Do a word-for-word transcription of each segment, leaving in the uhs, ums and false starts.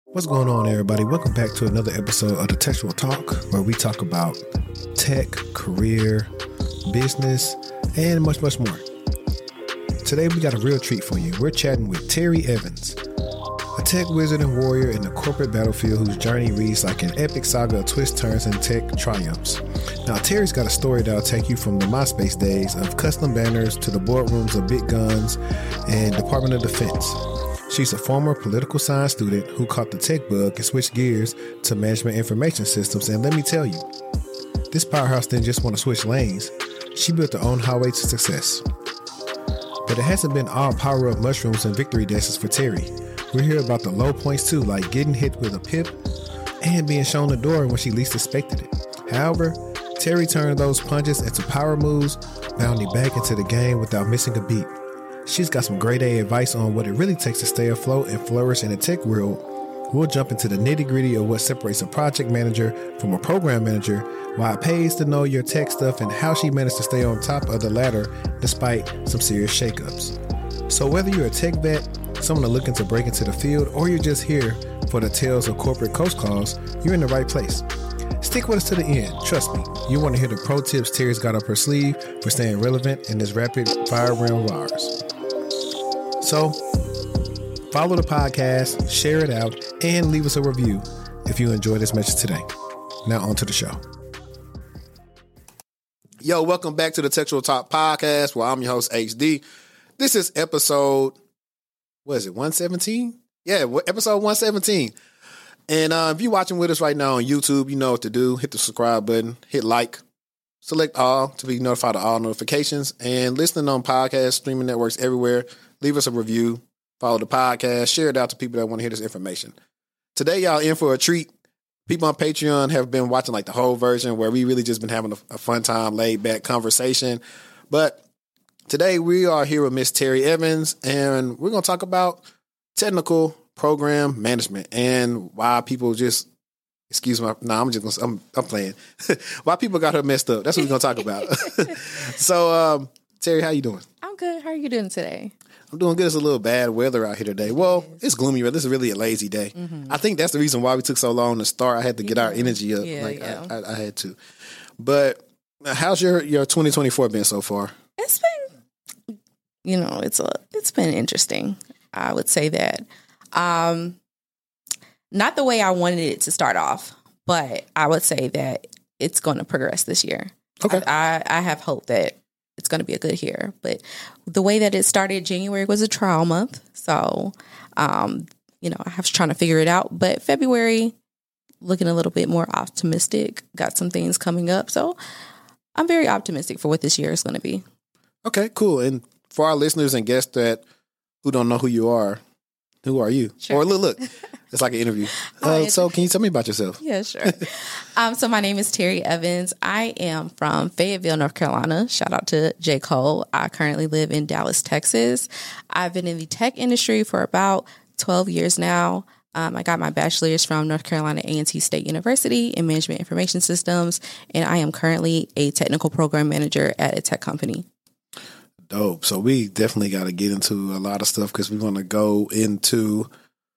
What's going on, everybody? Welcome back to another episode of the Textual Talk, where we talk about tech, career, business, and much, much more. Today, we got a real treat for you. We're chatting with Terry Evans, a tech wizard and warrior in the corporate battlefield whose journey reads like an epic saga of twists, turns, and tech triumphs. Now, Terry's got a story that'll take you from the MySpace days of custom banners to the boardrooms of big guns and Department of Defense. She's a former political science student who caught the tech bug and switched gears to management information systems. And let me tell you, this powerhouse didn't just want to switch lanes. She built her own highway to success. But it hasn't been all power up mushrooms and victory dances for Terry. We hear about the low points too, like getting hit with a pip and being shown the door when she least expected it. However, Terry turned those punches into power moves, bounding back into the game without missing a beat. She's got some grade A advice on what it really takes to stay afloat and flourish in the tech world. We'll jump into the nitty-gritty of what separates a project manager from a program manager, why it pays to know your tech stuff, and how she managed to stay on top of the ladder despite some serious shakeups. So whether you're a tech vet, someone looking to break into the field, or you're just here for the tales of corporate coast calls, you're in the right place. Stick with us to the end. Trust me, you want to hear the pro tips Terry's got up her sleeve for staying relevant in this rapid fire realm of ours. So, follow the podcast, share it out, and leave us a review if you enjoyed this message today. Now on to the show. Yo, welcome back to the Textual Talk podcast, where I'm your host, H D. This is episode, what is it, one seventeen? Yeah, episode one seventeen. And uh, if you're watching with us right now on YouTube, you know what to do. Hit the subscribe button, hit like, select all to be notified of all notifications, and listening on podcasts, streaming networks everywhere. Leave us a review, follow the podcast, share it out to people that want to hear this information. Today, y'all in for a treat. People on Patreon have been watching like the whole version where we really just been having a, a fun time, laid back conversation. But today we are here with Miss Terry Evans, and we're going to talk about technical program management and why people just, excuse me, no, nah, I'm just gonna, I'm, I'm playing. Why people got her messed up. That's what we're going to talk about. So, um, Terry, how you doing? I'm good. How are you doing today? I'm doing good. It's a little bad weather out here today. Well, it's gloomy. This is really a lazy day. Mm-hmm. I think that's the reason why we took so long to start. I had to get yeah. our energy up. Yeah, like yeah. I, I, I had to. But how's your, your twenty twenty-four been so far? It's been, you know, it's a, it's been interesting. I would say that. Um, not the way I wanted it to start off, but I would say that it's going to progress this year. Okay. I, I, I have hope that it's going to be a good year, but the way that it started, January was a trial month. So, um, you know, I was trying to figure it out, but February looking a little bit more optimistic, got some things coming up. So I'm very optimistic for what this year is going to be. Okay, cool. And for our listeners and guests that who don't know who you are, who are you? Sure. Or look, look, it's like an interview. Uh, so can you tell me about yourself? Yeah, sure. um, so my name is Terry Evans. I am from Fayetteville, North Carolina. Shout out to J. Cole. I currently live in Dallas, Texas. I've been in the tech industry for about twelve years now. Um, I got my bachelor's from North Carolina A and T State University in Management Information Systems, and I am currently a technical program manager at a tech company. Dope. So we definitely got to get into a lot of stuff because we want to go into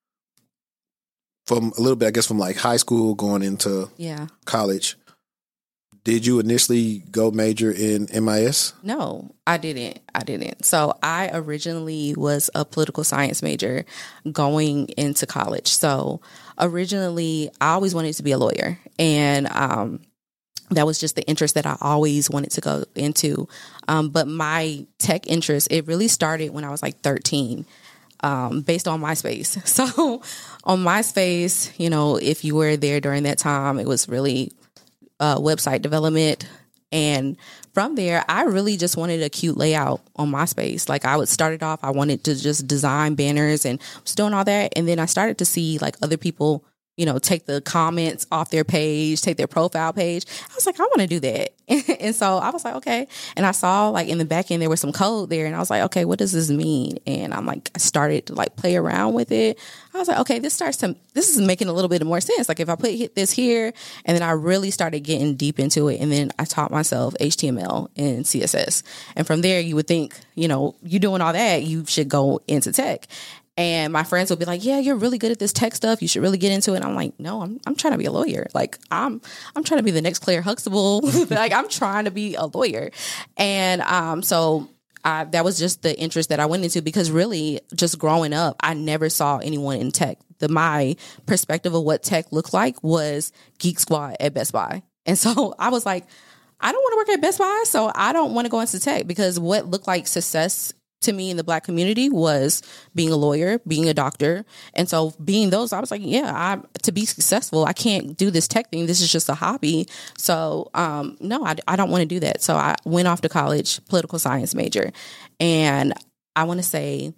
from a little bit, I guess, from like high school going into yeah. college. Did you initially go major in M I S? No, I didn't. I didn't. So I originally was a political science major going into college. So originally I always wanted to be a lawyer, and um that was just the interest that I always wanted to go into. Um, but my tech interest, it really started when I was like thirteen, um, based on MySpace. So on MySpace, you know, if you were there during that time, it was really uh, website development. And from there, I really just wanted a cute layout on MySpace. Like I would start it off, I wanted to just design banners and was doing all that. And then I started to see like other people, you know, take the comments off their page, take their profile page. I was like, I want to do that. And so I was like, okay. And I saw like in the back end, there was some code there. And I was like, okay, what does this mean? And I'm like, I started to like play around with it. I was like, okay, this starts to, this is making a little bit more sense. Like if I put this here, and then I really started getting deep into it. And then I taught myself H T M L and C S S. And from there, you would think, you know, you doing all that, you should go into tech. And my friends would be like, yeah, you're really good at this tech stuff. You should really get into it. And I'm like, no, I'm I'm trying to be a lawyer. Like I'm I'm trying to be the next Claire Huxtable. Like I'm trying to be a lawyer. And um, so I, that was just the interest that I went into, because really just growing up, I never saw anyone in tech. The my perspective of what tech looked like was Geek Squad at Best Buy. And so I was like, I don't want to work at Best Buy, so I don't want to go into tech, because what looked like success to me in the Black community was being a lawyer, being a doctor. And so being those, I was like, yeah, I, to be successful, I can't do this tech thing. This is just a hobby. So um, no, I, I don't want to do that. So I went off to college, political science major. And I want to say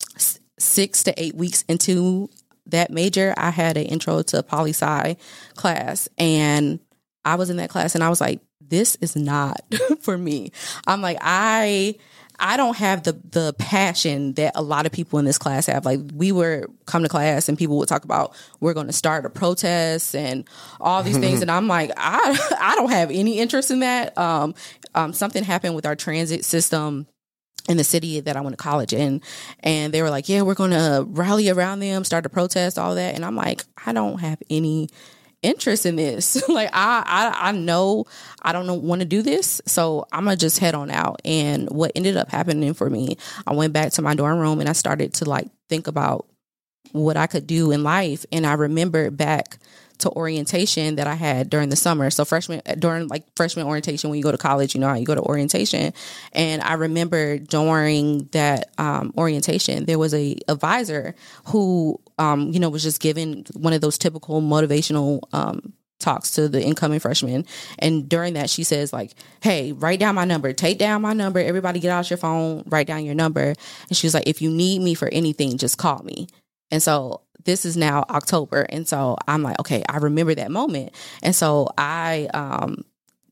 six to eight weeks into that major, I had an intro to poli-sci class. And I was in that class and I was like, this is not for me. I'm like, I... I don't have the the passion that a lot of people in this class have. Like we were come to class and people would talk about, we're going to start a protest and all these things. And I'm like, I I don't have any interest in that. Um, um, something happened with our transit system in the city that I went to college in. And they were like, yeah, we're going to rally around them, start a protest, all that. And I'm like, I don't have any interest in this. Like I, I, I know I don't want to do this, so I'm gonna just head on out. And what ended up happening for me, I went back to my dorm room and I started to like think about what I could do in life. And I remembered back to orientation that I had during the summer. So freshman, during like freshman orientation, when you go to college, you know how you go to orientation. And I remember during that um, orientation, there was a advisor who, um, you know, was just giving one of those typical motivational um, talks to the incoming freshmen. And during that, she says like, hey, write down my number, take down my number. Everybody get out your phone, write down your number. And she was like, if you need me for anything, just call me. And so this is now October. And so I'm like, okay, I remember that moment. And so I, um,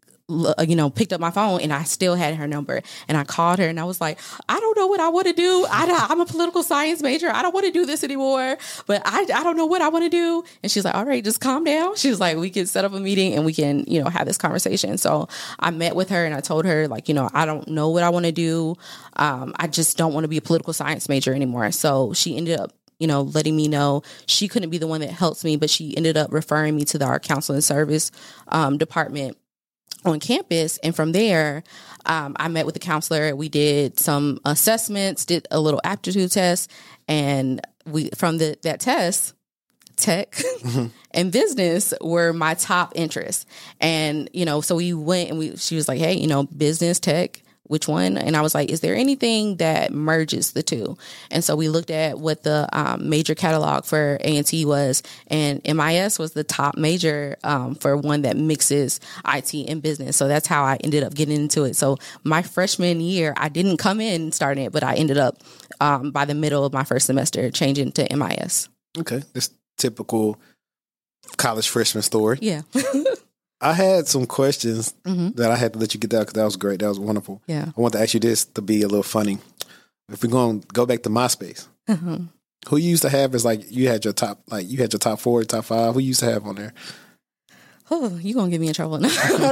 l- you know, picked up my phone and I still had her number and I called her and I was like, I don't know what I want to do. I, I'm a political science major. I don't want to do this anymore, but I, I don't know what I want to do. And she's like, all right, just calm down. She was like, we can set up a meeting and we can, you know, have this conversation. So I met with her and I told her like, you know, I don't know what I want to do. Um, I just don't want to be a political science major anymore. So she ended up, you know, letting me know she couldn't be the one that helps me, but she ended up referring me to the Art Counseling Service um, department on campus. And from there, um, I met with the counselor. We did some assessments, did a little aptitude test. And we from the that test, tech mm-hmm. and business were my top interests. And, you know, so we went and we she was like, hey, you know, business, tech, which one? And I was like, is there anything that merges the two? And so we looked at what the um, major catalog for A and T was, and M I S was the top major um, for one that mixes I T and business. So that's how I ended up getting into it. So my freshman year, I didn't come in starting it, but I ended up um, by the middle of my first semester changing to M I S. Okay. This typical college freshman story. Yeah. I had some questions mm-hmm. that I had to let you get that because that was great. That was wonderful. Yeah. I want to ask you this to be a little funny. If we're going to go back to MySpace, mm-hmm. who you used to have is like you had your top, like you had your top four, top five. Who you used to have on there? Oh, you gonna get me in trouble? No,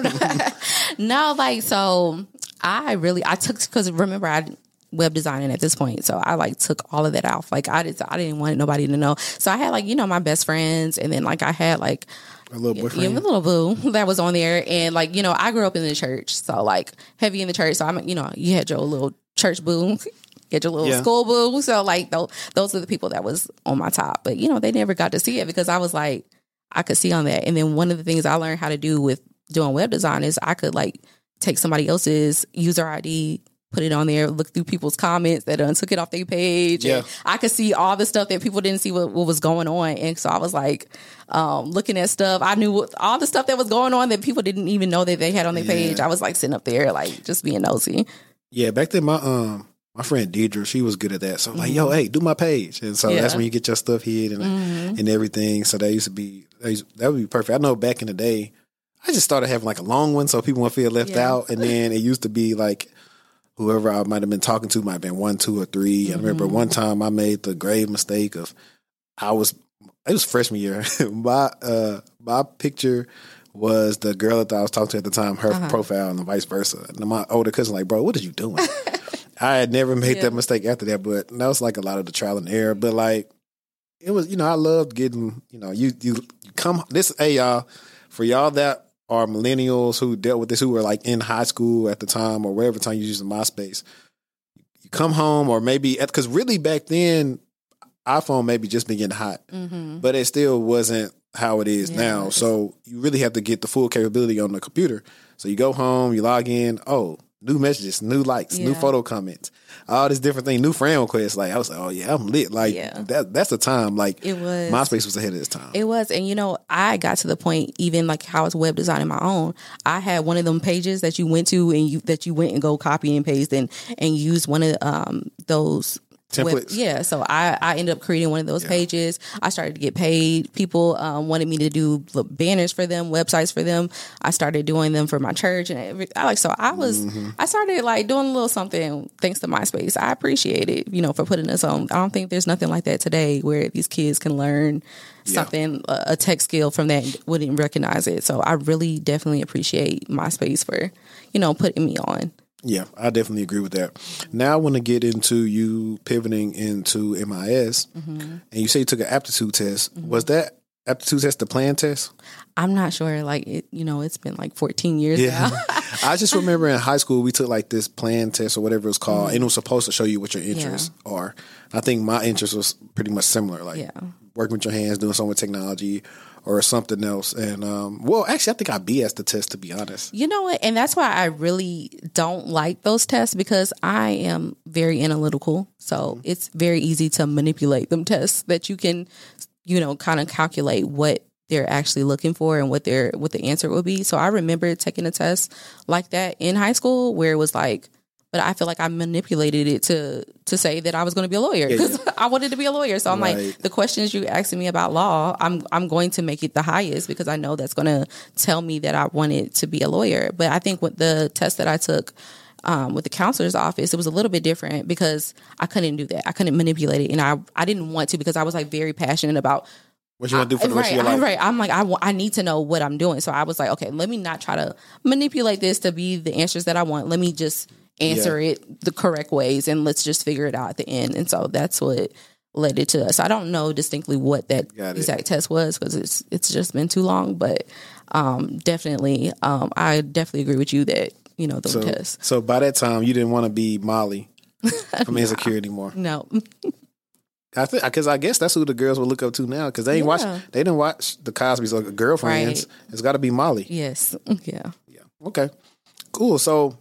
no, like so. I really I took because remember I. web designing at this point. So I like took all of that off. Like I did, I didn't want nobody to know. So I had like, you know, my best friends. And then like I had like a little boyfriend, you know, a little boo that was on there. And like, you know, I grew up in the church. So like heavy in the church. So I'm, you know, you had your little church boo, get your little yeah. school boo. So like those, those are the people that was on my top, but you know, they never got to see it because I was like, I could see on that. And then one of the things I learned how to do with doing web design is I could like take somebody else's user I D, put it on there, look through people's comments that done took it off their page. Yeah. And I could see all the stuff that people didn't see what, what was going on. And so I was like, um, looking at stuff. I knew what, all the stuff that was going on that people didn't even know that they had on their yeah. page. I was like sitting up there, like just being nosy. Yeah. Back then, my, um, my friend Deidre, she was good at that. So I'm like, mm-hmm. yo, hey, do my page. And so yeah. that's when you get your stuff hid and, mm-hmm. and everything. So that used to be, that, used, that would be perfect. I know back in the day, I just started having like a long one so people won't feel left yeah. out. And then it used to be like, whoever I might have been talking to might have been one, two, or three. Mm-hmm. I remember one time I made the grave mistake of I was it was freshman year. my uh, my picture was the girl that I was talking to at the time, her uh-huh. profile, and vice versa. And my older cousin like, bro, what are you doing? I had never made Yeah. that mistake after that, but that was like a lot of the trial and error. But like, it was, you know, I loved getting, you know, you you, you come this. Hey, y'all, for y'all that are millennials who dealt with this, who were like in high school at the time or whatever time you used MySpace, you come home or maybe because really back then, iPhone maybe just been getting hot, Mm-hmm. but it still wasn't how it is Yeah, now. it's- So you really have to get the full capability on the computer. So you go home, you log in, oh, new messages, new likes, new Yeah. photo comments, all this different thing, new friend requests. Like I was like, oh yeah, I'm lit. Like Yeah. that that's the time. Like It was. MySpace was ahead of its time. It was. And, you know, I got to the point, even like how I was web designing my own, I had one of them pages that you went to and you, that you went and go copy and paste and, and use one of um, those Templates. web- yeah. So I, I ended up creating one of those Yeah. pages. I started to get paid. People um, wanted me to do banners for them, websites for them. I started doing them for my church and every, I like, so I was, Mm-hmm. I started like doing a little something thanks to MySpace. I appreciate it, you know, for putting us on. I don't think there's nothing like that today where these kids can learn Yeah. something, a a tech skill from that and wouldn't recognize it. So I really definitely appreciate MySpace for, you know, putting me on. Yeah, I definitely agree with that. Now I want to get into you pivoting into M I S, Mm-hmm. and you say you took an aptitude test. Was that aptitude test the plan test? I'm not sure, like, it, you know, it's been like fourteen years Yeah. now. I just remember in high school we took like this plan test or whatever it was called, and it was supposed to show you what your interests are. I think my interest was pretty much similar, like Yeah. working with your hands, doing something with technology or something else. And um, well, actually, I think I B S the test, to be honest. You know what? And that's why I really don't like those tests because I am very analytical. So it's very easy to manipulate them tests that you can, you know, kind of calculate what they're actually looking for and what their what the answer will be. So I remember taking a test like that in high school where it was like, but I feel like I manipulated it to to say that I was going to be a lawyer because Yeah. I wanted to be a lawyer. So I'm Right. like, the questions you asking me about law, I'm I'm going to make it the highest because I know that's going to tell me that I wanted to be a lawyer. But I think with the test that I took um, with the counselor's office, it was a little bit different because I couldn't do that. I couldn't manipulate it, and I I didn't want to because I was like very passionate about. What you want to do for the rest right, of your life? right. I'm like, I, wa- I need to know what I'm doing. So I was like, okay, let me not try to manipulate this to be the answers that I want. Let me just answer Yeah. it the correct ways and let's just figure it out at the end. And so that's what led it to us. I don't know distinctly what that Got it. exact test was because it's it's just been too long. But um, definitely, um, I definitely agree with you that, you know, those So, tests. so by that time, you didn't want to be Molly from Insecure anymore. No. I think because I guess that's who the girls will look up to now because they ain't watch, Yeah. they didn't watch the Cosby's or Girlfriends. Right. It's got to be Molly. Yes. Yeah. Yeah. Okay. Cool. So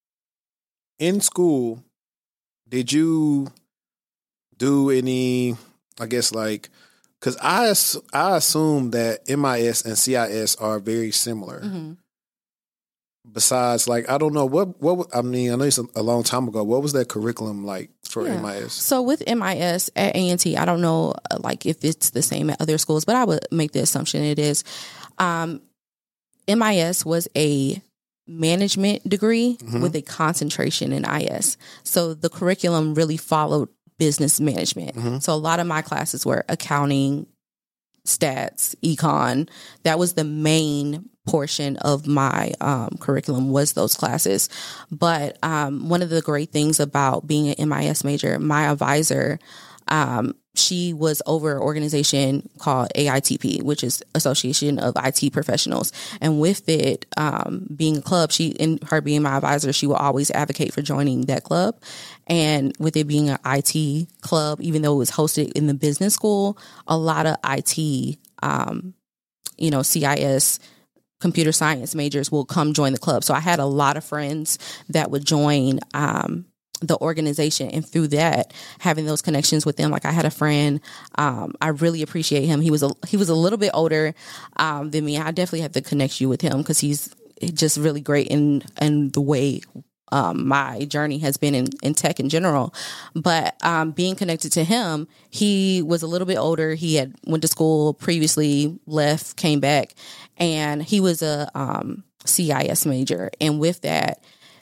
in school, did you do any? I guess like because I ass- I assume that M I S and C I S are very similar. Mhm. Besides, like I don't know what what I mean. I know it's a, a long time ago. What was that curriculum like for Yeah. M I S? So with M I S at A and T, I don't know uh, like if it's the same at other schools, but I would make the assumption it is. Um, M I S was a management degree Mhm. with a concentration in I S. So the curriculum really followed business management. Mhm. So a lot of my classes were accounting, stats, econ. That was the main portion of my um, curriculum was those classes. But um, one of the great things about being an M I S major, my advisor, um, she was over an organization called A I T P, which is Association of I T Professionals. And with it um, being a club, she and her being my advisor, she will always advocate for joining that club. And with it being an I T club, even though it was hosted in the business school, a lot of I T, um, you know, C I S, computer science majors will come join the club. So I had a lot of friends that would join um, the organization, and through that, having those connections with them. Like I had a friend, um, I really appreciate him. He was a he was a little bit older um, than me. I definitely have to connect you with him because he's just really great in in the way um, my journey has been in, in tech in general. But um, being connected to him, he was a little bit older. He had went to school previously, left, came back, and he was a um, C I S major. And with that,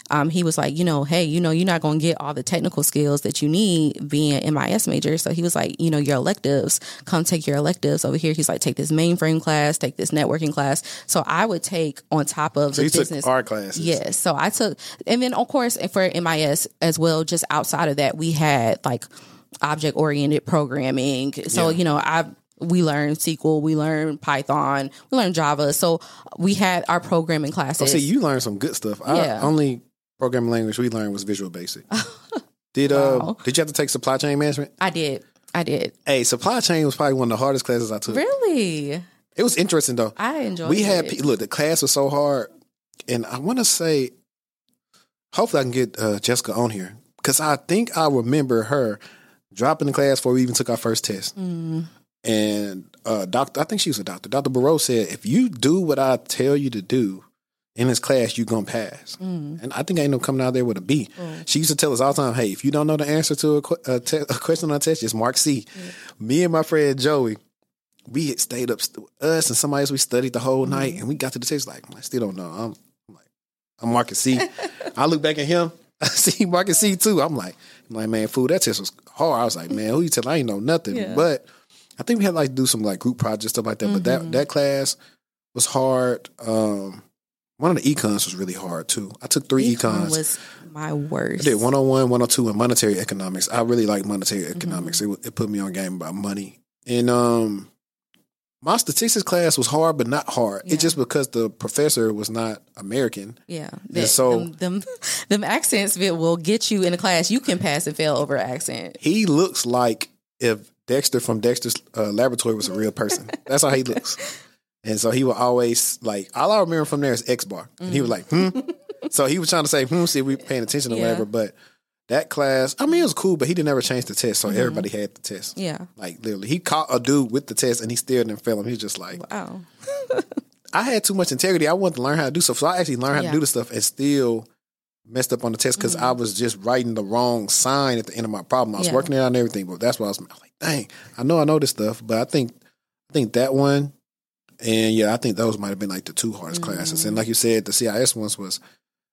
um, he was like, you know, hey, you know, you're not going to get all the technical skills that you need being an M I S major. So he was like, you know, your electives, come take your electives over here. He's like, take this mainframe class, take this networking class. So I would take on top of so the you business. Took art classes. Yes. So I took, and then of course for M I S as well, just outside of that, we had like object oriented programming. So, Yeah. you know, I, we learned S Q L, we learned Python, we learned Java. So we had our programming classes. Oh, see, you learned some good stuff. Yeah. Our only programming language we learned was Visual Basic. Did uh Wow. did you have to take supply chain management? I did. I did. Hey, supply chain was probably one of the hardest classes I took. Really? It was interesting though. I enjoyed we it. had pe- look, the class was so hard, and I want to say, hopefully I can get uh, Jessica on here because I think I remember her dropping the class before we even took our first test. Mm. And uh, doctor, I think she was a doctor. Doctor Barreau said, if you do what I tell you to do in this class, you're going to pass. Mm. And I think I ended up coming out there with a B. Mm. She used to tell us all the time, hey, if you don't know the answer to a, qu- a, te- a question on a test, just mark C. Yeah. Me and my friend Joey, we had stayed up, us and somebody else, we studied the whole mm. night, and we got to the test like, I still don't know. I'm, I'm like, I'm marking C. I look back at him, I see him marking C too. I'm like, I'm like, man, fool, that test was hard. I was like, man, who you tell? I ain't know nothing. Yeah. But I think we had like do some like group projects, stuff like that. Mm-hmm. But that that class was hard. Um, one of the econs was really hard too. I took three Econ econs. Was my worst. I did one oh one, one oh two, and monetary economics. I really like monetary economics. Mm-hmm. It, it put me on game about money. And um, my statistics class was hard, but not hard. Yeah. It's just because the professor was not American. Yeah. And so them, them, them accents will get you in a class. You can pass and fail over an accent. He looks like if Dexter from Dexter's uh, Laboratory was a real person. That's how he looks. And so he would always, like, all I remember from there is X-Bar. And mm-hmm. he was like, hmm. So he was trying to say, hmm, see if we were paying attention or yeah. whatever. But that class, I mean, it was cool, but he didn't ever change the test. So mm-hmm. everybody had the test. Yeah. Like, literally. He caught a dude with the test and he still didn't fail him. He was just like, wow. I had too much integrity. I wanted to learn how to do stuff. So I actually learned how yeah. to do the stuff and still messed up on the test because mm-hmm. I was just writing the wrong sign at the end of my problem. I was yeah. working it out and everything, but that's why I was, I was like, dang, I know I know this stuff, but I think I think that one, and yeah, I think those might have been like the two hardest mm-hmm. classes. And like you said, the C I S ones was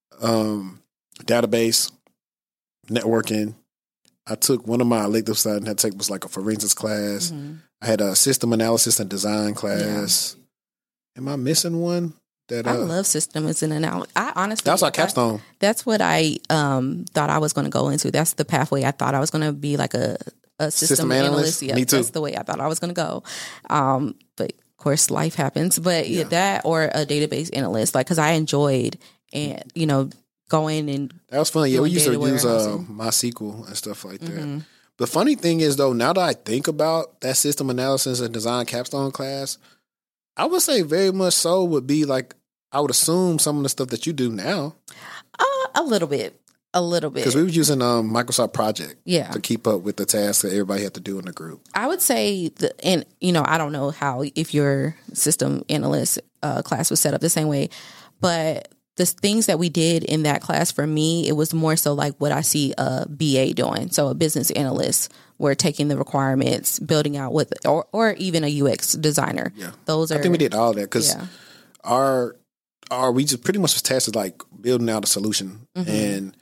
um, database, networking. I took one of my electives I had to take was like a forensics class. Mm-hmm. I had a system analysis and design class. Yeah. Am I missing one? That, uh, I love systems and analysis. I honestly, that's our capstone. I, that's what I um, thought I was going to go into. That's the pathway I thought I was going to be, like a, a system, system analyst. analyst. Yeah, Me too. That's the way I thought I was going to go. Um, but of course, life happens. But yeah. Yeah, that or a database analyst, like because I enjoyed and you know going and that was fun. Yeah, we used to use uh, MySQL and stuff like that. Mm-hmm. The funny thing is though, now that I think about that system analysis and design capstone class, I would say very much so would be like, I would assume some of the stuff that you do now. Uh, a little bit. A little bit. Because we were using um, Microsoft Project yeah. to keep up with the tasks that everybody had to do in the group. I would say, the, and you know, I don't know how, if your system analyst uh, class was set up the same way, but the things that we did in that class for me, it was more so like what I see a B A doing. So a business analyst, we're taking the requirements, building out with, or, or even a U X designer. Yeah. Those are. I think we did all that because yeah. our, our, we just pretty much was tasked with like building out a solution. Mm-hmm. And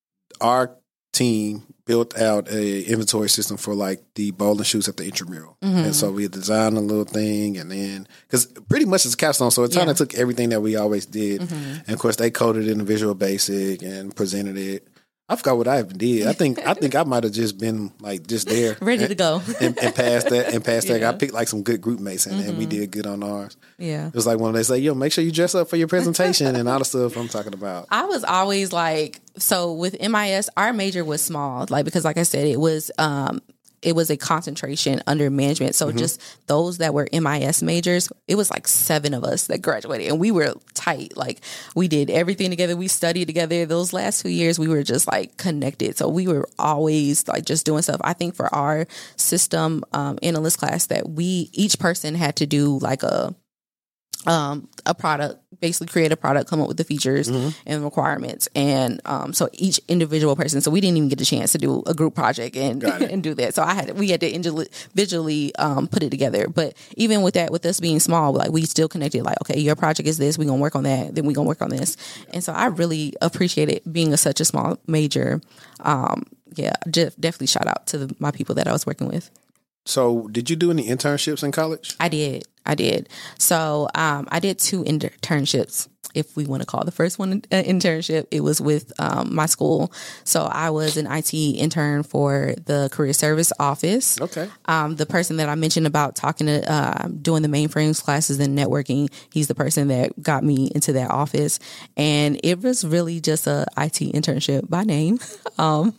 our team built out a inventory system for like the bowling shoes at the intramural. Mm-hmm. And so we designed a little thing and then, because pretty much it's a capstone, so it kind of yeah. took everything that we always did. Mm-hmm. And of course they coded it in Visual Basic and presented it. I forgot what I even did. I think I think I might have just been like just there, ready and, to go, and, and passed that and passed yeah. that. I picked like some good group mates, and, mm-hmm. and we did good on ours. Yeah, it was like when they say, "Yo, make sure you dress up for your presentation," and all the stuff I'm talking about. I was always like, so with M I S, our major was small, like because, like I said, it was. Um, It was a concentration under management. So mm-hmm. just those that were M I S majors, it was like seven of us that graduated and we were tight. Like we did everything together. We studied together. Those last two years, we were just like connected. So we were always like just doing stuff. I think for our system um, analyst class that we, each person had to do like a, um, a product, basically create a product, come up with the features mm-hmm. and requirements. And um, so each individual person, so we didn't even get a chance to do a group project and and do that. So I had, we had to individually um, put it together. But even with that, with us being small, like we still connected, like, okay, your project is this, we're going to work on that, then we're going to work on this. And so I really appreciated being a, such a small major. Um, yeah, just definitely shout out to the, my people that I was working with. So did you do any internships in college? I did. I did. So um, I did two internships, if we want to call the first one an internship. It was with um, my school. So I was an I T intern for the career service office. Okay. Um, the person that I mentioned about talking to, uh, doing the mainframes classes and networking, he's the person that got me into that office. And it was really just a I T internship by name. um,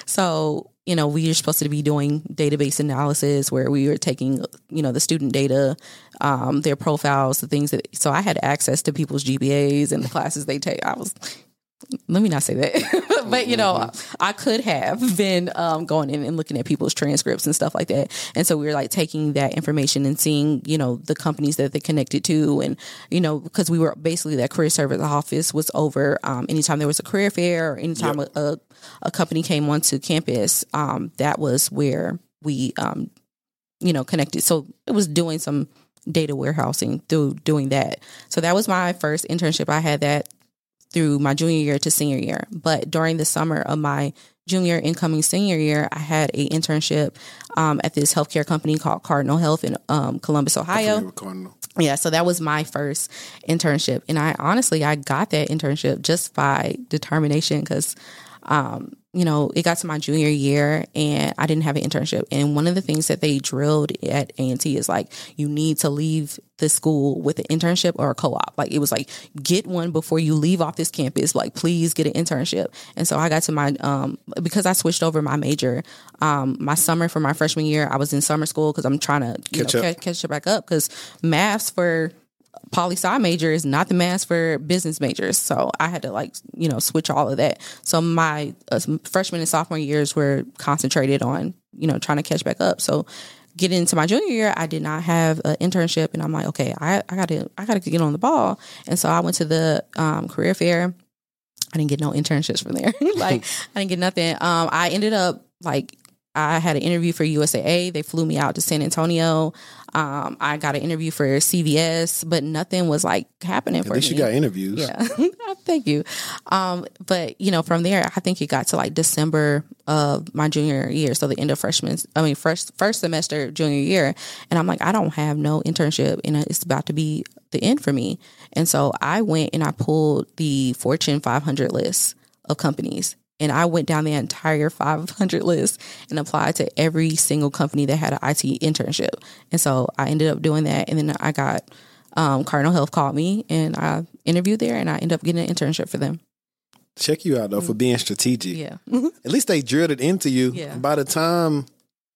so you know, we were supposed to be doing database analysis where we were taking, you know, the student data, um, their profiles, the things that, so I had access to people's G P As and the classes they take. I was, let me not say that, but you know, mm-hmm. I could have been um, going in and looking at people's transcripts and stuff like that. And so we were like taking that information and seeing, you know, the companies that they connected to. And, you know, because we were basically, that career service office was over um, anytime there was a career fair or anytime yep. a, a, a company came onto campus, um, that was where we, um, you know, connected. So it was doing some data warehousing through doing that. So that was my first internship. I had that through my junior year to senior year. But during the summer of my junior incoming senior year, I had a internship um, at this healthcare company called Cardinal Health in um, Columbus, Ohio. Yeah, so that was my first internship. And I honestly, I got that internship just by determination because, um, you know, it got to my junior year and I didn't have an internship. And one of the things that they drilled at A and T is like, you need to leave the school with an internship or a co-op. Like it was like, get one before you leave off this campus. Like, please get an internship. And so I got to my, um, because I switched over my major, um, my summer for my freshman year, I was in summer school because I'm trying to you catch, know, up. Catch, catch it back up because maths for poli-sci major is not the maths for business majors. So I had to like, you know, switch all of that. So my uh, freshman and sophomore years were concentrated on, you know, trying to catch back up. So getting into my junior year, I did not have an internship and I'm like, okay, I, I gotta, I gotta get on the ball. And so I went to the um, career fair. I didn't get no internships from there. Like I didn't get nothing. Um, I ended up like, I had an interview for U S A A. They flew me out to San Antonio. Um, I got an interview for C V S, but nothing was like happening At for me. At least you got interviews. Yeah. Thank you. Um, but you know, from there, I think it got to like December of my junior year. So the end of freshman, I mean, first, first semester, junior year. And I'm like, I don't have no internship and it's about to be the end for me. And so I went and I pulled the Fortune five hundred list of companies. And I went down the entire five hundred list and applied to every single company that had an I T internship. And so I ended up doing that. And then I got um, Cardinal Health called me and I interviewed there and I ended up getting an internship for them. Check you out, though, for being strategic. Yeah. At least they drilled it into you. Yeah. By the time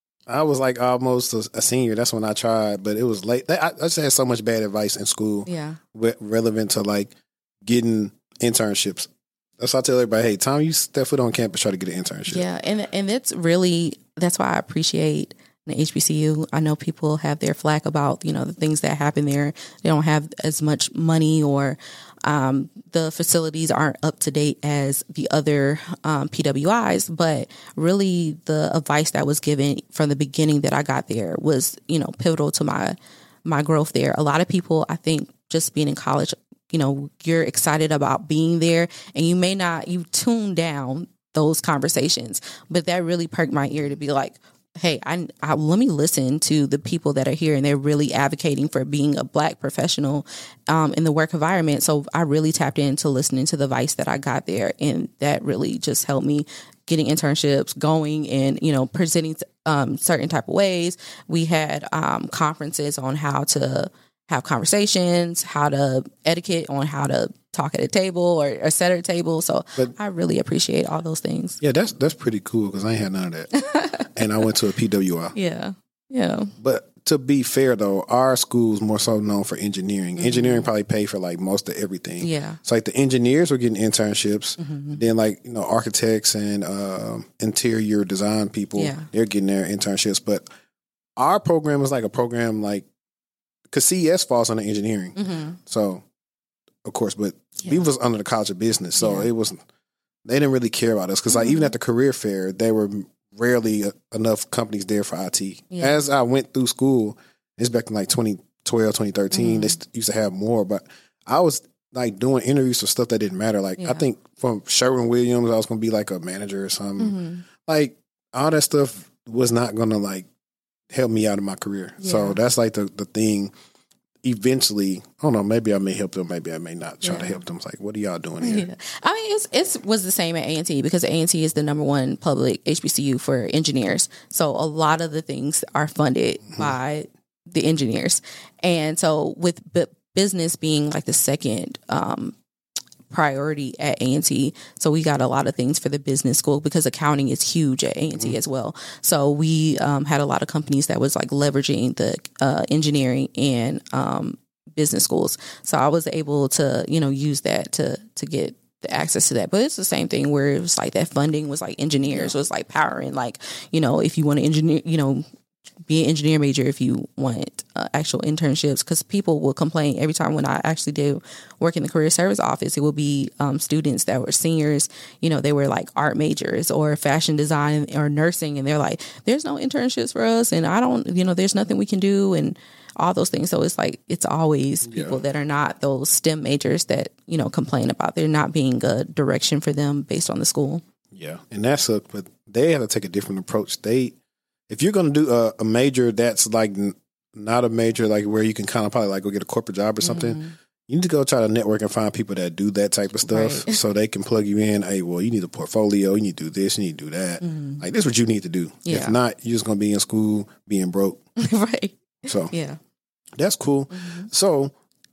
I was like almost a, a senior, that's when I tried. But it was late. I, I just had so much bad advice in school. Yeah. Re- relevant to like getting internships. That's why I tell everybody, hey, time you step foot on campus, try to get an internship. Yeah, and and that's really, that's why I appreciate the H B C U. I know people have their flack about, you know, the things that happen there. They don't have as much money or um, the facilities aren't up to date as the other um, P W Is. But really the advice that was given from the beginning that I got there was, you know, pivotal to my my growth there. A lot of people, I think, just being in college, you know, you're excited about being there and you may not, you tune down those conversations, but that really perked my ear to be like, hey, I, I let me listen to the people that are here and they're really advocating for being a Black professional um, in the work environment. So I really tapped into listening to the advice that I got there. And that really just helped me getting internships going and, you know, presenting um, certain type of ways. We had um, conferences on how to have conversations, how to etiquette on how to talk at a table or, or set at a table. So but, I really appreciate all those things. Yeah, that's that's pretty cool because I ain't had none of that. And I went to a P W I. Yeah, yeah. But to be fair, though, our school's more so known for engineering. Mm-hmm. Engineering probably pay for like most of everything. Yeah. So like the engineers were getting internships. Mm-hmm. Then like, you know, architects and uh, interior design people, yeah. they're getting their internships. But our program is like a program like, because C E S falls under engineering. Mm-hmm. So, of course, but yeah. we was under the College of Business. So yeah. it was, they didn't really care about us. Because mm-hmm. like even at the career fair, there were rarely enough companies there for I T. Yeah. As I went through school, it's back in like twenty twelve, twenty thirteen, mm-hmm. they used to have more. But I was like doing interviews for stuff that didn't matter. Like yeah. I think from Sherwin-Williams, I was going to be like a manager or something. Mm-hmm. Like all that stuff was not going to like help me out in my career. Yeah. So that's like the, the thing. Eventually, I don't know, maybe I may help them, maybe I may not try yeah. to help them. It's like, what are y'all doing here? Yeah. I mean, it's it's was the same at A and T because A and T is the number one public H B C U for engineers. So a lot of the things are funded mm-hmm. by the engineers. And so with b- business being like the second um, priority at A and T, so we got a lot of things for the business school because accounting is huge at A and T mm-hmm. as well. So we um, had a lot of companies that was like leveraging the uh, engineering and um, business schools. So I was able to, you know, use that to to get the access to that. But it's the same thing where it was like that funding was like engineers yeah. was like powering, like, you know, if you want to engineer, you know, be an engineer major if you want uh, actual internships, because people will complain every time when I actually did work in the career service office. It will be um, students that were seniors, you know, they were like art majors or fashion design or nursing, and they're like, there's no internships for us, and I don't, you know, there's nothing we can do, and all those things. So it's like, it's always people yeah. that are not those STEM majors that, you know, complain about there not being a direction for them based on the school. Yeah, and that's a, but they have to take a different approach. They If you're going to do a, a major that's like n- not a major, like where you can kind of probably like go get a corporate job or something, mm-hmm. you need to go try to network and find people that do that type of stuff right. so they can plug you in. Hey, well, you need a portfolio. You need to do this. You need to do that. Mm-hmm. Like, this is what you need to do. Yeah. If not, you're just going to be in school being broke. right. So, yeah, that's cool. Mm-hmm. So,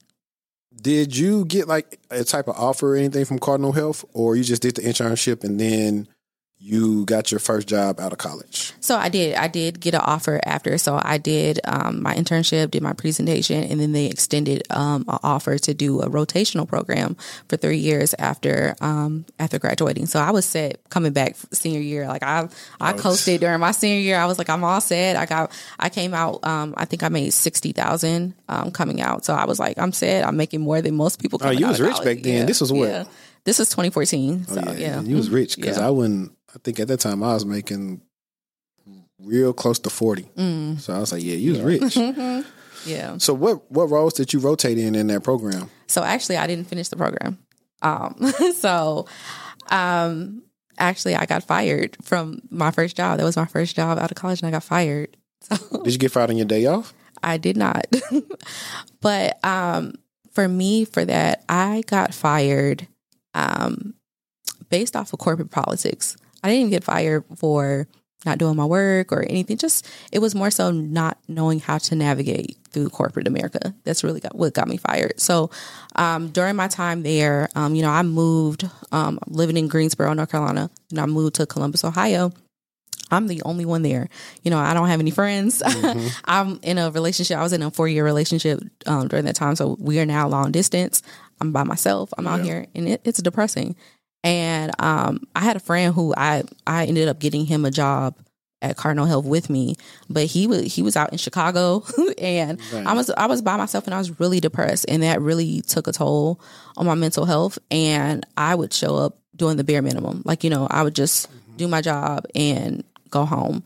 did you get like a type of offer or anything from Cardinal Health, or you just did the internship and then you got your first job out of college? So I did. I did get an offer after. So I did um, my internship, did my presentation, and then they extended um, an offer to do a rotational program for three years after um, after graduating. So I was set coming back senior year. Like I, I coasted during my senior year. I was like, I'm all set. I got. I came out. Um, I think I made sixty thousand um, coming out. So I was like, I'm set. I'm making more than most people. Oh, you was rich college. back then. Yeah. This was what? Yeah. This is twenty fourteen. So oh, yeah. yeah, you was rich because yeah. I wouldn't. I think at that time I was making real close to forty. Mm. So I was like, yeah, you was rich. yeah. So what, what roles did you rotate in in that program? So actually I didn't finish the program. Um, so um, actually I got fired from my first job. That was my first job out of college and I got fired. So did you get fired on your day off? I did not. But um, for me, for that, I got fired um, based off of corporate politics. I didn't even get fired for not doing my work or anything. Just, it was more so not knowing how to navigate through corporate America. That's really got, what got me fired. So um, during my time there, um, you know, I moved, um, living in Greensboro, North Carolina, and I moved to Columbus, Ohio. I'm the only one there. You know, I don't have any friends. Mm-hmm. I'm in a relationship. I was in a four-year relationship um, during that time. So we are now long distance. I'm by myself. I'm yeah. out here, and it, it's depressing. And um, I had a friend who I, I ended up getting him a job at Cardinal Health with me, but he was he was out in Chicago, and right. I was I was by myself, and I was really depressed, and that really took a toll on my mental health. And I would show up doing the bare minimum, like, you know, I would just mm-hmm. do my job and go home.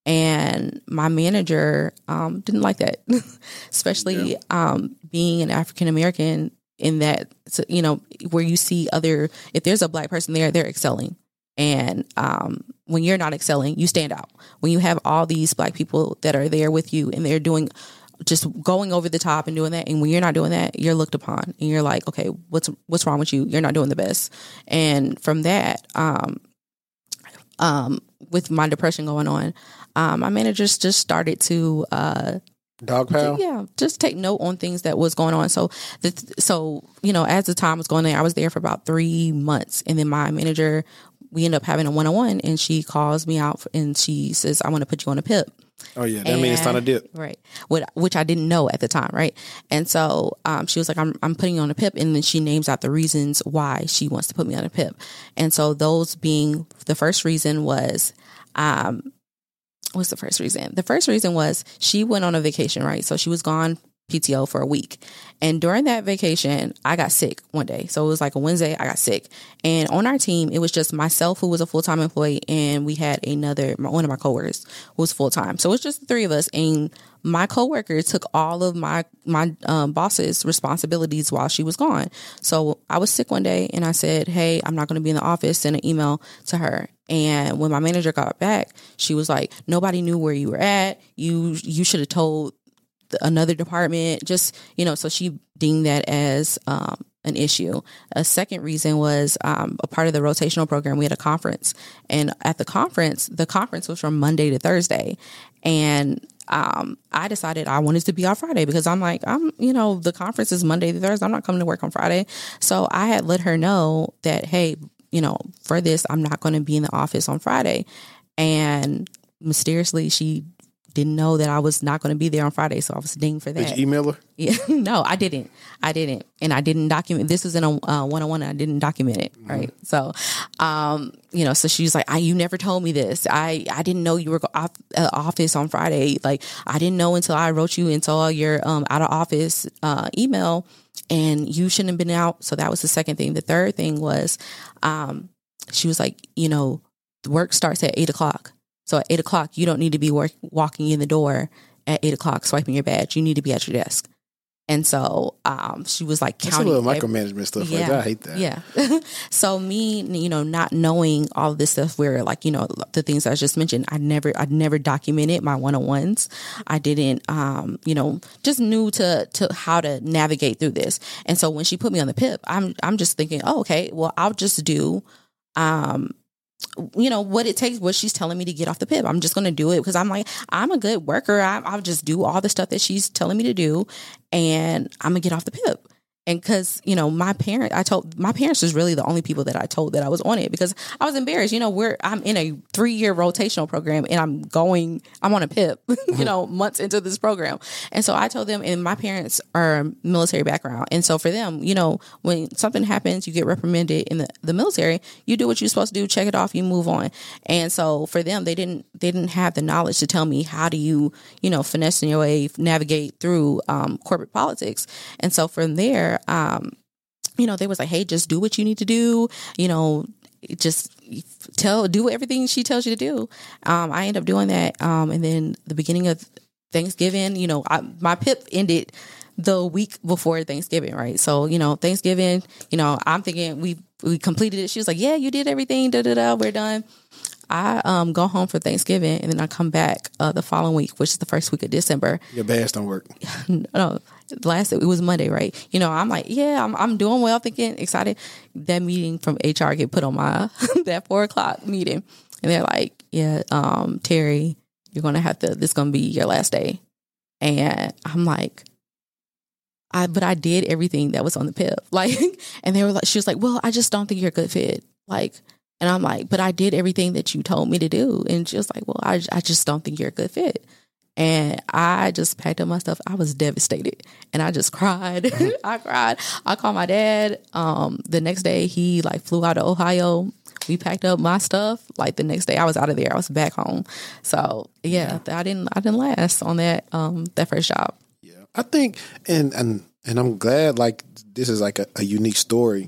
And my manager um, didn't like that, especially yeah. um, being an African American. In that, you know, where you see other, if there's a Black person there, they're excelling. And um, when you're not excelling, you stand out. When you have all these Black people that are there with you and they're doing, just going over the top and doing that. And when you're not doing that, you're looked upon and you're like, okay, what's, what's wrong with you? You're not doing the best. And from that, um, um, with my depression going on, um, my managers just started to, uh, Dog pal? Yeah, just take note on things that was going on. So, the, so you know, as the time was going there, I was there for about three months. And then my manager, we ended up having a one-on-one, and she calls me out and she says, I want to put you on a P I P. Oh, yeah. That and, means it's not a dip. Right. Which, which I didn't know at the time. Right. And so um, she was like, I'm, I'm putting you on a P I P. And then she names out the reasons why she wants to put me on a P I P. And so those being, the first reason was, um, what's the first reason? The first reason was she went on a vacation, right? So she was gone P T O for a week. And during that vacation, I got sick one day. So it was like a Wednesday, I got sick. And on our team, it was just myself, who was a full-time employee, and we had another, one of my coworkers who was full-time. So it was just the three of us. And my coworker took all of my, my um, boss's responsibilities while she was gone. So I was sick one day and I said, hey, I'm not going to be in the office, send an email to her. And when my manager got back, she was like, nobody knew where you were at. You, you should have told another department, just, you know, so she deemed that as um, an issue. A second reason was um, a part of the rotational program. We had a conference, and at the conference, the conference was from Monday to Thursday. And um, I decided I wanted to be off Friday because I'm like, I'm, you know, the conference is Monday to Thursday. I'm not coming to work on Friday. So I had let her know that, hey, you know, for this, I'm not going to be in the office on Friday. And mysteriously, she didn't know that I was not going to be there on Friday, so I was dinged for that. Did you email her? Yeah, no, I didn't. I didn't, and I didn't document. This was in a uh, one-on-one, and I didn't document it. Mm-hmm. Right, so, um, you know, so she's like, "I, you never told me this. I, I didn't know you were off uh, office on Friday. Like, I didn't know until I wrote you into all your um out of office uh, email, and you shouldn't have been out." So that was the second thing. The third thing was, um, she was like, you know, work starts at eight o'clock. So at eight o'clock, you don't need to be work, walking in the door at eight o'clock, swiping your badge. You need to be at your desk. And so um, she was like counting. That's a little micromanagement stuff. Yeah, like that. I hate that. Yeah. So me, you know, not knowing all of this stuff where like, you know, the things I just mentioned, I never, I never documented my one-on-ones. I didn't, um, you know, just knew to, to how to navigate through this. And so when she put me on the P I P, I'm, I'm just thinking, oh, okay, well, I'll just do, um, you know, what it takes, what she's telling me to get off the P I P. I'm just going to do it because I'm like, I'm a good worker. I, I'll just do all the stuff that she's telling me to do, and I'm going to get off the P I P. And because, you know, my parent, I told my parents was really the only people that I told that I was on it because I was embarrassed. You know, we're, I'm in a three year rotational program and I'm going, I'm on a P I P, you know, months into this program. And so I told them, and my parents are military background. And so for them, you know, when something happens, you get reprimanded in the, the military, you do what you're supposed to do, check it off, you move on. And so for them, they didn't, they didn't have the knowledge to tell me how do you, you know, finesse in your way, navigate through um, corporate politics. And so from there, Um, you know, they was like, hey, just do what you need to do. You know, just tell, do everything she tells you to do. Um, I ended up doing that. Um, and then the beginning of Thanksgiving, you know, I, my P I P ended the week before Thanksgiving, right? So, you know, Thanksgiving, you know, I'm thinking we, we completed it. She was like, yeah, you did everything. Da, da, da, we're done. I um, go home for Thanksgiving and then I come back uh, the following week, which is the first week of December. Your badge don't work. No, last it was Monday, right? You know, I'm like, yeah, I'm I'm doing well, thinking excited. That meeting from H R get put on my that four o'clock meeting, and they're like, yeah, um, Terry, you're gonna have to. This is gonna be your last day, and I'm like. I, but I did everything that was on the P I P. Like, and they were like, she was like, well, I just don't think you're a good fit. Like, and I'm like, but I did everything that you told me to do. And she was like, well, I, I just don't think you're a good fit. And I just packed up my stuff. I was devastated and I just cried. I cried. I called my dad. Um, the next day he like flew out to Ohio. We packed up my stuff. Like the next day I was out of there. I was back home. So yeah, yeah. I didn't, I didn't last on that, um, that first job. I think, and and and I'm glad, like, this is like a, a unique story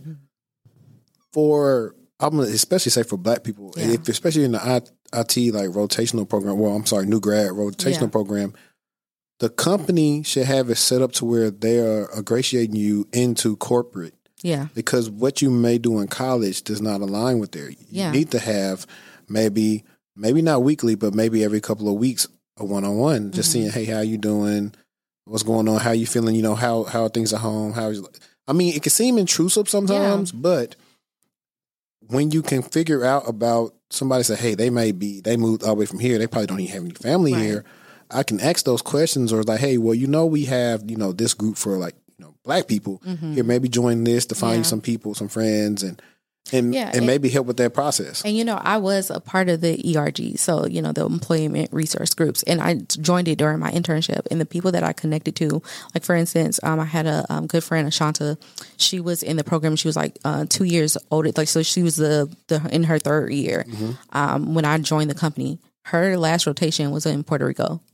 for, I'm gonna especially say for Black people, yeah. if, especially in the I T like rotational program. Well, I'm sorry, new grad rotational yeah. program. The company should have it set up to where they are ingratiating you into corporate. Yeah, because what you may do in college does not align with there. You yeah. need to have maybe maybe not weekly, but maybe every couple of weeks a one on one, just mm-hmm. seeing, hey, how you doing? What's going on? How you feeling? You know, how, how are things at home? How I mean, it can seem intrusive sometimes, yeah. but when you can figure out about somebody say, hey, they may be, they moved all the way from here. They probably don't even have any family right. here. I can ask those questions or like, hey, well, you know, we have, you know, this group for like, you know, Black people mm-hmm. here, maybe join this to find yeah. some people, some friends and, And, yeah, and, and maybe help with that process. And, you know, I was a part of the E R G, so, you know, the employment resource groups, and I joined it during my internship. And the people that I connected to, like, for instance, um, I had a um, good friend, Ashanta. She was in the program. She was like uh, two years older. Like, so she was the, the in her third year mm-hmm. um, when I joined the company. Her last rotation was in Puerto Rico.